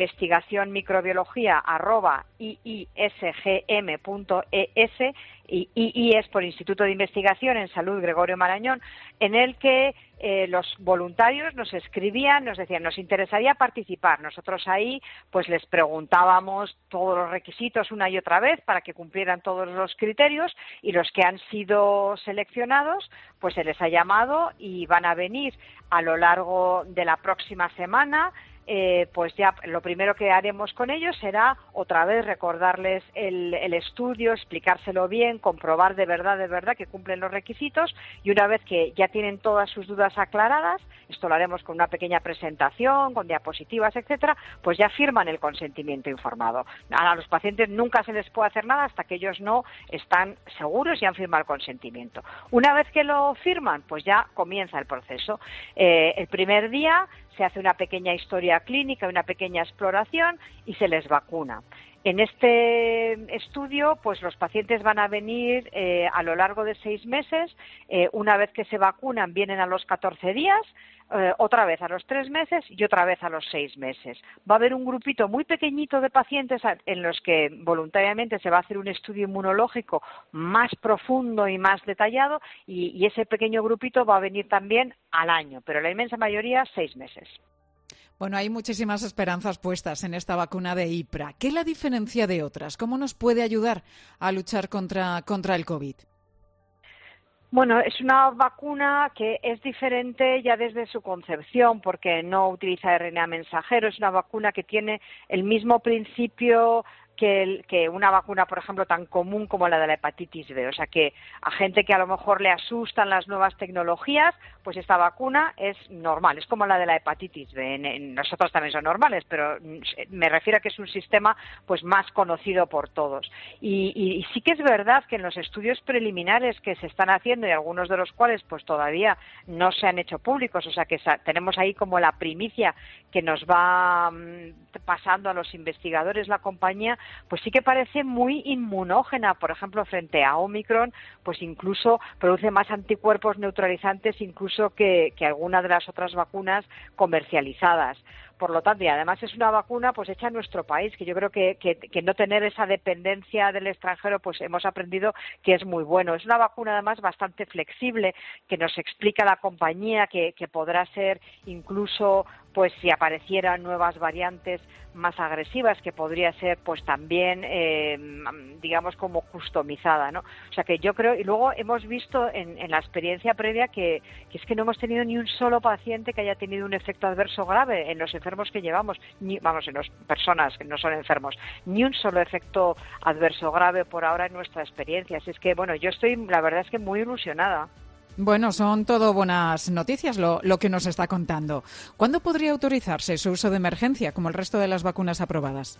Speaker 12: investigación@iisgm.es, y II es por Instituto de Investigación en Salud Gregorio Marañón, en el que los voluntarios nos escribían, nos decían, nos interesaría participar. Nosotros ahí pues les preguntábamos todos los requisitos una y otra vez para que cumplieran todos los criterios, y los que han sido seleccionados pues se les ha llamado y van a venir a lo largo de la próxima semana. Pues ya lo primero que haremos con ellos será otra vez recordarles el estudio, explicárselo bien, comprobar de verdad que cumplen los requisitos, y una vez que ya tienen todas sus dudas aclaradas, esto lo haremos con una pequeña presentación, con diapositivas, etcétera, pues ya firman el consentimiento informado. A los pacientes nunca se les puede hacer nada hasta que ellos no están seguros y han firmado el consentimiento. Una vez que lo firman, pues ya comienza el proceso. El primer día se hace una pequeña historia clínica, una pequeña exploración y se les vacuna. En este estudio, pues los pacientes van a venir a lo largo de 6 meses. Una vez que se vacunan, vienen a los 14 días, otra vez a los 3 meses y otra vez a los 6 meses. Va a haber un grupito muy pequeñito de pacientes en los que voluntariamente se va a hacer un estudio inmunológico más profundo y más detallado, y ese pequeño grupito va a venir también al año, pero la inmensa mayoría 6 meses.
Speaker 1: Bueno, hay muchísimas esperanzas puestas en esta vacuna de IPRA. ¿Qué la diferencia de otras? ¿Cómo nos puede ayudar a luchar contra el COVID?
Speaker 12: Bueno, es una vacuna que es diferente ya desde su concepción, porque no utiliza RNA mensajero. Es una vacuna que tiene el mismo principio que una vacuna, por ejemplo, tan común como la de la hepatitis B. O sea que a gente que a lo mejor le asustan las nuevas tecnologías, pues esta vacuna es normal, es como la de la hepatitis B. Nosotros también son normales, pero me refiero a que es un sistema pues más conocido por todos. Y sí que es verdad que en los estudios preliminares que se están haciendo, y algunos de los cuales pues todavía no se han hecho públicos, o sea que tenemos ahí como la primicia que nos va pasando a los investigadores la compañía, pues sí que parece muy inmunógena. Por ejemplo, frente a Omicron, pues incluso produce más anticuerpos neutralizantes incluso que alguna de las otras vacunas comercializadas. Por lo tanto, y además es una vacuna pues hecha en nuestro país, que yo creo que no tener esa dependencia del extranjero, pues hemos aprendido que es muy bueno. Es una vacuna además bastante flexible, que nos explica la compañía que podrá ser incluso, pues si aparecieran nuevas variantes más agresivas, que podría ser pues también digamos como customizada, ¿no? O sea que yo creo, y luego hemos visto en la experiencia previa que es que no hemos tenido ni un solo paciente que haya tenido un efecto adverso grave en los enfermos que llevamos, en las personas que no son enfermos, ni un solo efecto adverso grave por ahora en nuestra experiencia. Así es que bueno, yo estoy, la verdad es que muy ilusionada.
Speaker 1: Bueno, son todo buenas noticias lo que nos está contando. ¿Cuándo podría autorizarse su uso de emergencia, como el resto de las vacunas aprobadas?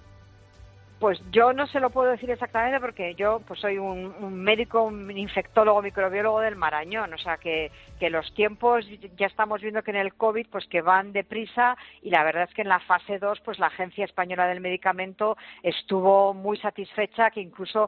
Speaker 12: Pues yo no se lo puedo decir exactamente porque yo pues soy un médico, un infectólogo, microbiólogo del Marañón, o sea que los tiempos ya estamos viendo que en el COVID pues que van deprisa, y la verdad es que en la fase 2 pues la Agencia Española del Medicamento estuvo muy satisfecha, que incluso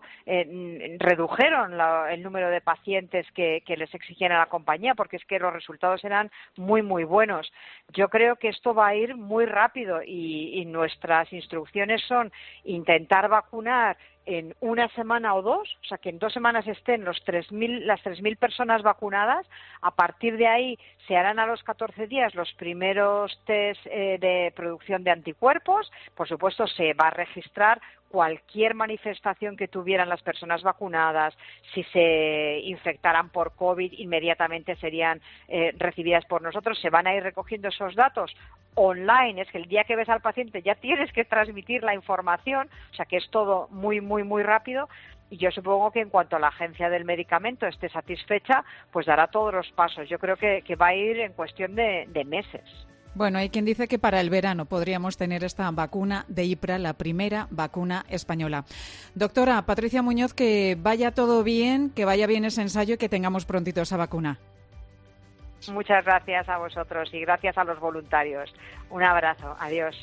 Speaker 12: redujeron el número de pacientes que les exigían a la compañía, porque es que los resultados eran muy muy buenos. Yo creo que esto va a ir muy rápido y nuestras instrucciones son intentar intentar vacunar en una semana o dos, o sea, que en 2 semanas estén las 3.000 personas vacunadas. A partir de ahí se harán a los 14 días los primeros test de producción de anticuerpos. Por supuesto, se va a registrar cualquier manifestación que tuvieran las personas vacunadas. Si se infectaran por COVID, inmediatamente serían recibidas por nosotros. Se van a ir recogiendo esos datos online. Es que el día que ves al paciente ya tienes que transmitir la información, o sea que es todo muy, muy, muy rápido. Y yo supongo que en cuanto la agencia del medicamento esté satisfecha, pues dará todos los pasos. Yo creo que va a ir en cuestión de meses.
Speaker 1: Bueno, hay quien dice que para el verano podríamos tener esta vacuna de IPRA, la primera vacuna española. Doctora Patricia Muñoz, que vaya todo bien, que vaya bien ese ensayo y que tengamos prontito esa vacuna.
Speaker 12: Muchas gracias a vosotros y gracias a los voluntarios. Un abrazo. Adiós.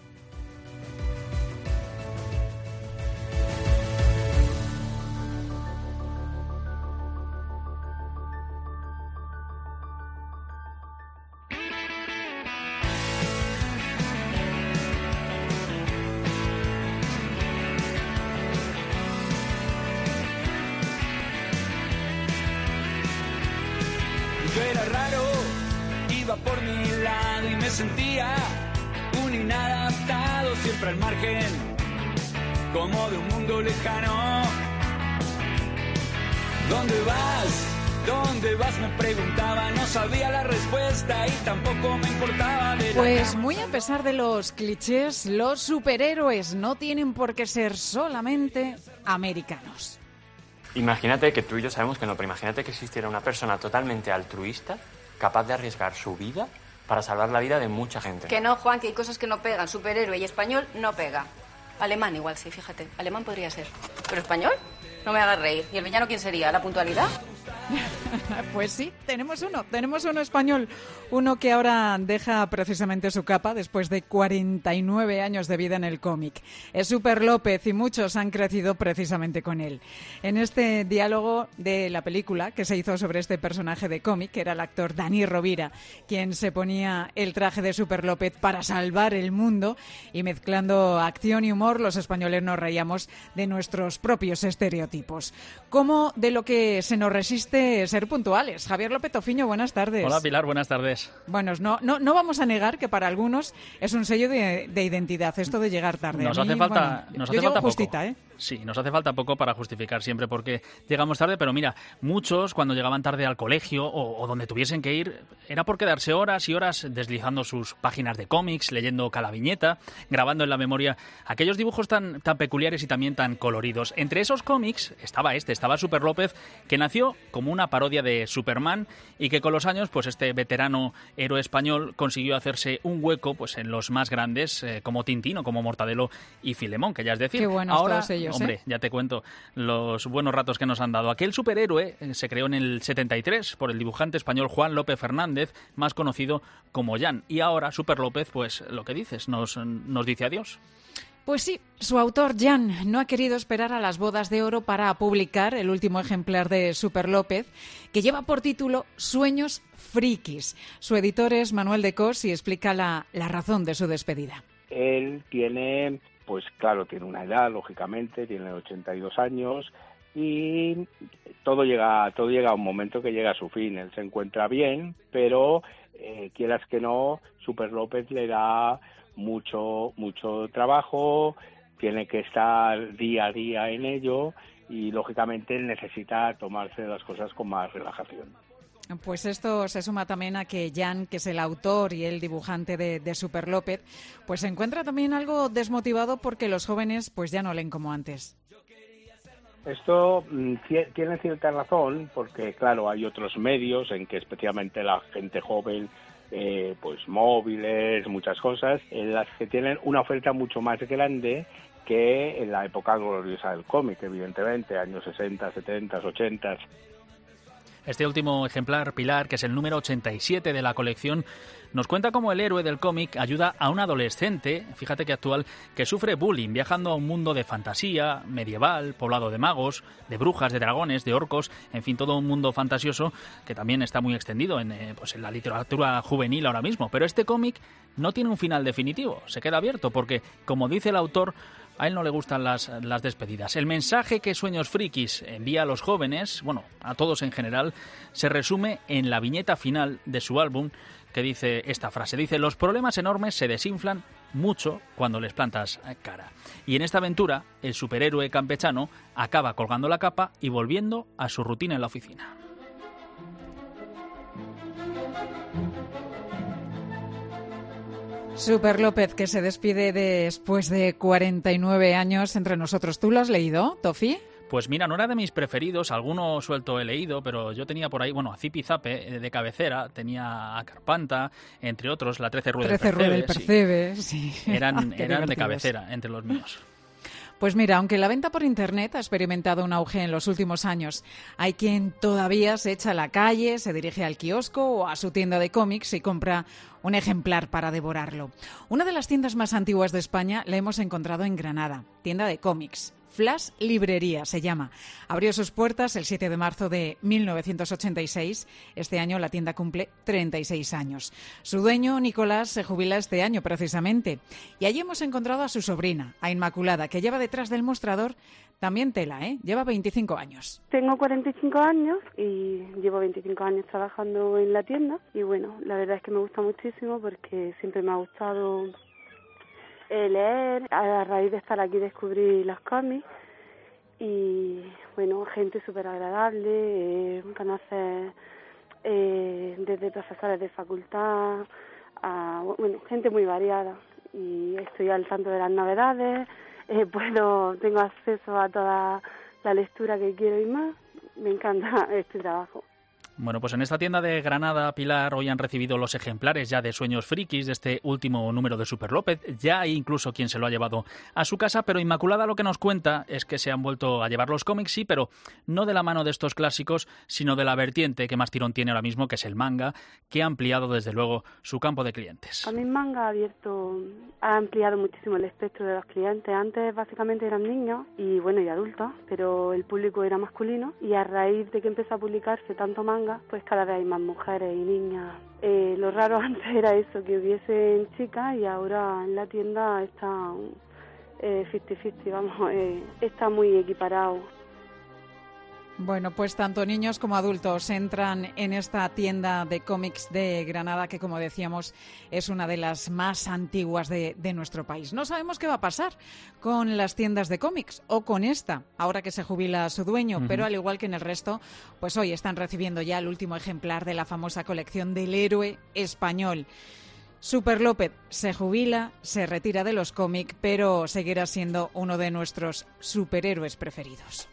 Speaker 15: Yo era raro, iba por mi lado y me sentía un inadaptado, siempre al margen, como de un mundo lejano. ¿Dónde vas? ¿Dónde vas? Me preguntaba, no sabía la respuesta y tampoco me importaba.
Speaker 1: Pues muy a pesar de los clichés, los superhéroes no tienen por qué ser solamente americanos.
Speaker 16: Imagínate que tú y yo sabemos que no, pero imagínate que existiera una persona totalmente altruista, capaz de arriesgar su vida para salvar la vida de mucha gente.
Speaker 17: Que no, Juan, que hay cosas que no pegan. Superhéroe y español no pega. Alemán igual, sí, fíjate. Alemán podría ser. ¿Pero español? No me hagas reír. ¿Y el villano quién sería? ¿La puntualidad?
Speaker 1: Pues sí, tenemos uno español, uno que ahora deja precisamente su capa después de 49 años de vida en el cómic. Es Super López y muchos han crecido precisamente con él. En este diálogo de la película que se hizo sobre este personaje de cómic, era el actor Dani Rovira, quien se ponía el traje de Super López para salvar el mundo, y mezclando acción y humor, los españoles nos reíamos de nuestros propios estereotipos. Como de lo que se nos resiste ser puntuales. Javier López Tofiño, buenas tardes.
Speaker 24: Hola Pilar, buenas tardes.
Speaker 1: Bueno, no vamos a negar que para algunos es un sello de identidad esto de llegar tarde.
Speaker 24: Nos hace falta,
Speaker 1: bueno,
Speaker 24: nos
Speaker 1: yo
Speaker 24: hace falta
Speaker 1: justita,
Speaker 24: poco. Sí, nos hace falta poco para justificar siempre porque llegamos tarde, pero mira, muchos cuando llegaban tarde al colegio o donde tuviesen que ir, era por quedarse horas y horas deslizando sus páginas de cómics, leyendo cada viñeta, grabando en la memoria aquellos dibujos tan peculiares y también tan coloridos. Entre esos cómics estaba Super López, que nació como una parodia de Superman y que con los años, pues este veterano héroe español consiguió hacerse un hueco pues en los más grandes, como Tintín o como Mortadelo y Filemón, que ya es decir.
Speaker 1: Qué buenos
Speaker 24: ahora,
Speaker 1: todos ellos,
Speaker 24: hombre, ya te cuento los buenos ratos que nos han dado. Aquel superhéroe se creó en el 73 por el dibujante español Juan López Fernández, más conocido como Jan. Y ahora Super López, pues lo que dices, nos dice adiós.
Speaker 1: Pues sí, su autor, Jan, no ha querido esperar a las bodas de oro para publicar el último ejemplar de Super López, que lleva por título Sueños Frikis. Su editor es Manuel de Cos y explica la razón de su despedida.
Speaker 25: Él tiene, pues claro, tiene una edad, lógicamente, tiene 82 años y todo llega a un momento que llega a su fin. Él se encuentra bien, pero quieras que no, Super López le da mucho trabajo, tiene que estar día a día en ello y lógicamente necesita tomarse las cosas con más relajación.
Speaker 1: Pues esto se suma también a que Jan, que es el autor y el dibujante de Super López, pues se encuentra también algo desmotivado porque los jóvenes pues ya no leen como antes.
Speaker 25: Esto tiene cierta razón porque, claro, hay otros medios en que especialmente la gente joven, pues móviles, muchas cosas, en las que tienen una oferta mucho más grande que en la época gloriosa del cómic, evidentemente, años 60, 70, 80.
Speaker 24: Este último ejemplar, Pilar, que es el número 87 de la colección, nos cuenta cómo el héroe del cómic ayuda a un adolescente, fíjate que actual, que sufre bullying, viajando a un mundo de fantasía, medieval, poblado de magos, de brujas, de dragones, de orcos, en fin, todo un mundo fantasioso que también está muy extendido en la literatura juvenil ahora mismo. Pero este cómic no tiene un final definitivo, se queda abierto porque, como dice el autor, A él no le gustan las despedidas. El mensaje que Sueños Frikis envía a los jóvenes, bueno, a todos en general, se resume en la viñeta final de su álbum, que dice esta frase. Dice: los problemas enormes se desinflan mucho cuando les plantas cara. Y en esta aventura, el superhéroe campechano acaba colgando la capa y volviendo a su rutina en la oficina.
Speaker 1: Super López, que se despide después de 49 años entre nosotros. ¿Tú lo has leído, Tofi?
Speaker 24: Pues mira, no era de mis preferidos, alguno suelto he leído, pero yo tenía por ahí, bueno, a Zipizape de cabecera, tenía a Carpanta, entre otros, la 13 Rueda del Percebe.
Speaker 1: Sí.
Speaker 24: Eran de cabecera, entre los míos.
Speaker 1: Pues mira, aunque la venta por Internet ha experimentado un auge en los últimos años, hay quien todavía se echa a la calle, se dirige al kiosco o a su tienda de cómics y compra un ejemplar para devorarlo. Una de las tiendas más antiguas de España la hemos encontrado en Granada, tienda de cómics. Flash Librería se llama. Abrió sus puertas el 7 de marzo de 1986. Este año la tienda cumple 36 años. Su dueño, Nicolás, se jubila este año precisamente. Y allí hemos encontrado a su sobrina, a Inmaculada, que lleva detrás del mostrador también tela, Lleva 25 años.
Speaker 4: Tengo 45 años y llevo 25 años trabajando en la tienda. Y bueno, la verdad es que me gusta muchísimo porque siempre me ha gustado leer. A raíz de estar aquí descubrí los cómics y bueno, gente súper agradable, conocer desde profesores de facultad a gente muy variada, y estoy al tanto de las novedades, tengo acceso a toda la lectura que quiero y más. Me encanta este trabajo.
Speaker 24: Bueno, pues en esta tienda de Granada, Pilar, hoy han recibido los ejemplares ya de Sueños Frikis, de este último número de Super López. Ya hay incluso quien se lo ha llevado a su casa, pero Inmaculada lo que nos cuenta es que se han vuelto a llevar los cómics, sí, pero no de la mano de estos clásicos, sino de la vertiente que más tirón tiene ahora mismo, que es el manga, que ha ampliado desde luego su campo de clientes.
Speaker 4: A mí manga ha ampliado muchísimo el espectro de los clientes. Antes básicamente eran niños y adultos, pero el público era masculino, y a raíz de que empezó a publicarse tanto manga, pues cada vez hay más mujeres y niñas. Lo raro antes era eso, que hubiesen chicas, y ahora en la tienda está 50-50, está muy equiparado.
Speaker 1: Bueno, pues tanto niños como adultos entran en esta tienda de cómics de Granada, que como decíamos es una de las más antiguas de nuestro país. No sabemos qué va a pasar con las tiendas de cómics o con esta, ahora que se jubila su dueño, pero al igual que en el resto, pues hoy están recibiendo ya el último ejemplar de la famosa colección del héroe español. Super López se jubila, se retira de los cómics, pero seguirá siendo uno de nuestros superhéroes preferidos.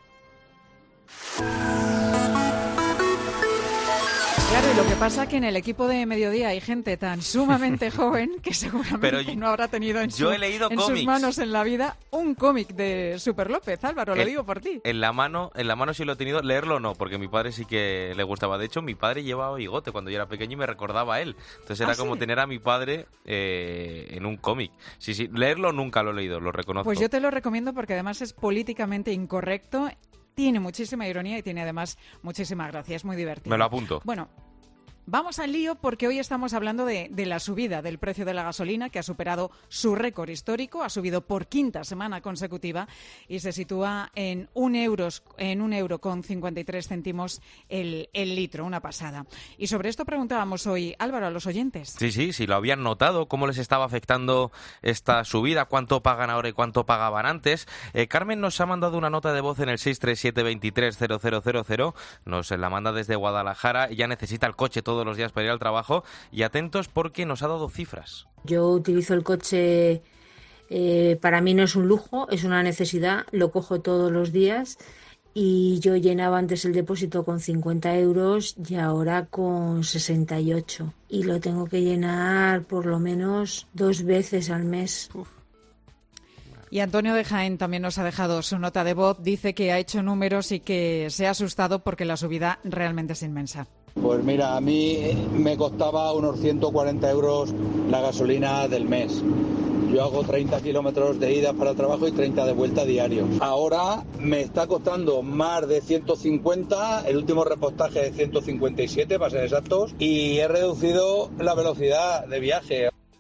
Speaker 1: Claro, y lo que pasa es que en el equipo de Mediodía hay gente tan sumamente joven que seguramente no habrá tenido en sus manos en la vida un cómic de Super López. Álvaro, lo digo por ti.
Speaker 13: En la mano sí lo he tenido, leerlo no, porque mi padre sí que le gustaba. De hecho, mi padre llevaba bigote cuando yo era pequeño y me recordaba a él. Entonces era como tener a mi padre en un cómic. Sí, leerlo nunca lo he leído, lo reconozco.
Speaker 1: Pues yo te lo recomiendo porque además es políticamente incorrecto. Tiene muchísima ironía y tiene además muchísima gracia. Es muy divertido.
Speaker 13: Me lo apunto.
Speaker 1: Bueno, vamos al lío porque hoy estamos hablando de la subida del precio de la gasolina, que ha superado su récord histórico, ha subido por quinta semana consecutiva y se sitúa en €1 con 53 céntimos el litro, una pasada. Y sobre esto preguntábamos hoy, Álvaro, a los oyentes.
Speaker 13: Sí, lo habían notado, cómo les estaba afectando esta subida, cuánto pagan ahora y cuánto pagaban antes. Carmen nos ha mandado una nota de voz en el 637230000, nos la manda desde Guadalajara, ya necesita el coche todos los días para ir al trabajo, y atentos porque nos ha dado cifras.
Speaker 18: Yo utilizo el coche, para mí no es un lujo, es una necesidad, lo cojo todos los días, y yo llenaba antes el depósito con 50 euros y ahora con 68, y lo tengo que llenar por lo menos 2 veces al mes.
Speaker 1: Y Antonio de Jaén también nos ha dejado su nota de voz, dice que ha hecho números y que se ha asustado porque la subida realmente es inmensa.
Speaker 19: Pues mira, a mí me costaba unos 140 euros la gasolina del mes. Yo hago 30 kilómetros de ida para el trabajo y 30 de vuelta diario. Ahora me está costando más de 150, el último repostaje de 157 para ser exactos, y he reducido la velocidad de viaje.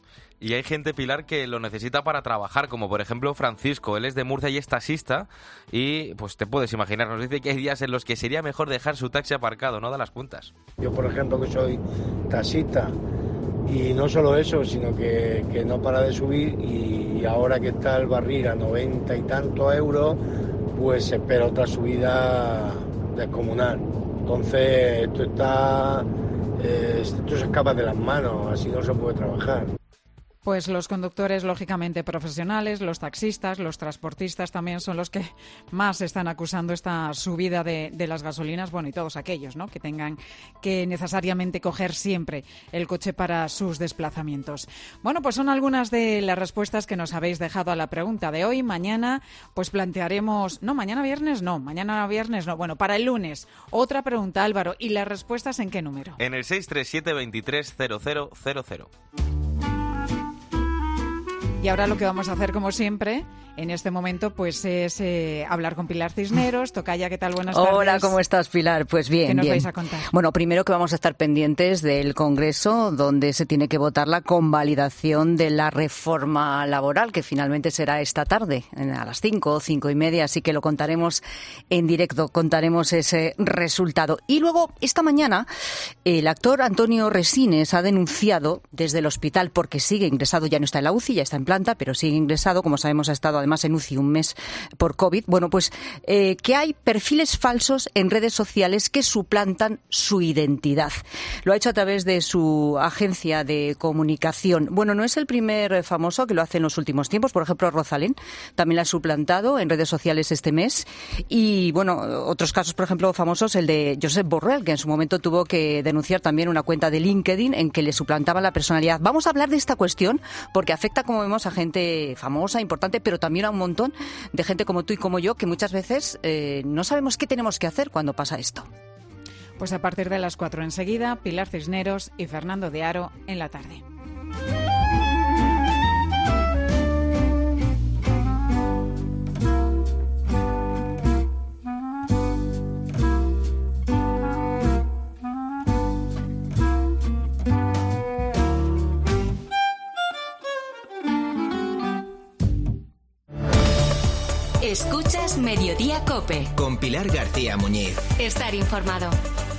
Speaker 13: Y hay gente, Pilar, que lo necesita para trabajar, como por ejemplo Francisco. Él es de Murcia y es taxista y pues te puedes imaginar, nos dice que hay días en los que sería mejor dejar su taxi aparcado, no da las cuentas.
Speaker 5: Yo, por ejemplo, que soy taxista, y no solo eso, sino que no para de subir, y ahora que está el barril a 90 y tantos euros, pues se espera otra subida descomunal. Entonces esto se escapa de las manos, así no se puede trabajar.
Speaker 1: Pues los conductores, lógicamente profesionales, los taxistas, los transportistas también son los que más están acusando esta subida de las gasolinas, bueno, y todos aquellos, ¿no?, que tengan que necesariamente coger siempre el coche para sus desplazamientos. Bueno, pues son algunas de las respuestas que nos habéis dejado a la pregunta de hoy. Mañana pues plantearemos, mañana viernes no, bueno, para el lunes, otra pregunta, Álvaro, ¿y las respuestas en qué número?
Speaker 13: En el 637-230000.
Speaker 1: Y ahora lo que vamos a hacer, como siempre, en este momento, pues es hablar con Pilar Cisneros. Tocaya, ¿qué tal? Buenas tardes.
Speaker 7: Hola, ¿cómo estás, Pilar? Pues bien,
Speaker 1: ¿Qué nos
Speaker 7: bien.
Speaker 1: vais a contar?
Speaker 7: Bueno, primero que vamos a estar pendientes del Congreso, donde se tiene que votar la convalidación de la reforma laboral, que finalmente será esta tarde, a las 5:30, así que lo contaremos en directo, contaremos ese resultado. Y luego, esta mañana, el actor Antonio Resines ha denunciado desde el hospital, porque sigue ingresado, ya no está en la UCI, ya está en planta, pero sigue ingresado, como sabemos ha estado además en UCI un mes por COVID, bueno, pues que hay perfiles falsos en redes sociales que suplantan su identidad. Lo ha hecho a través de su agencia de comunicación. Bueno, no es el primer famoso que lo hace en los últimos tiempos, por ejemplo Rosalén también la ha suplantado en redes sociales este mes, y bueno, otros casos, por ejemplo, famosos, el de Josep Borrell, que en su momento tuvo que denunciar también una cuenta de LinkedIn en que le suplantaban la personalidad. Vamos a hablar de esta cuestión porque afecta, como vemos, a gente famosa, importante, pero también a un montón de gente como tú y como yo, que muchas veces no sabemos qué tenemos que hacer cuando pasa esto.
Speaker 1: Pues a partir de las 4 enseguida, Pilar Cisneros y Fernando de Aro en la tarde.
Speaker 3: Escuchas Mediodía COPE.
Speaker 2: Con Pilar García Muñiz.
Speaker 3: Estar informado.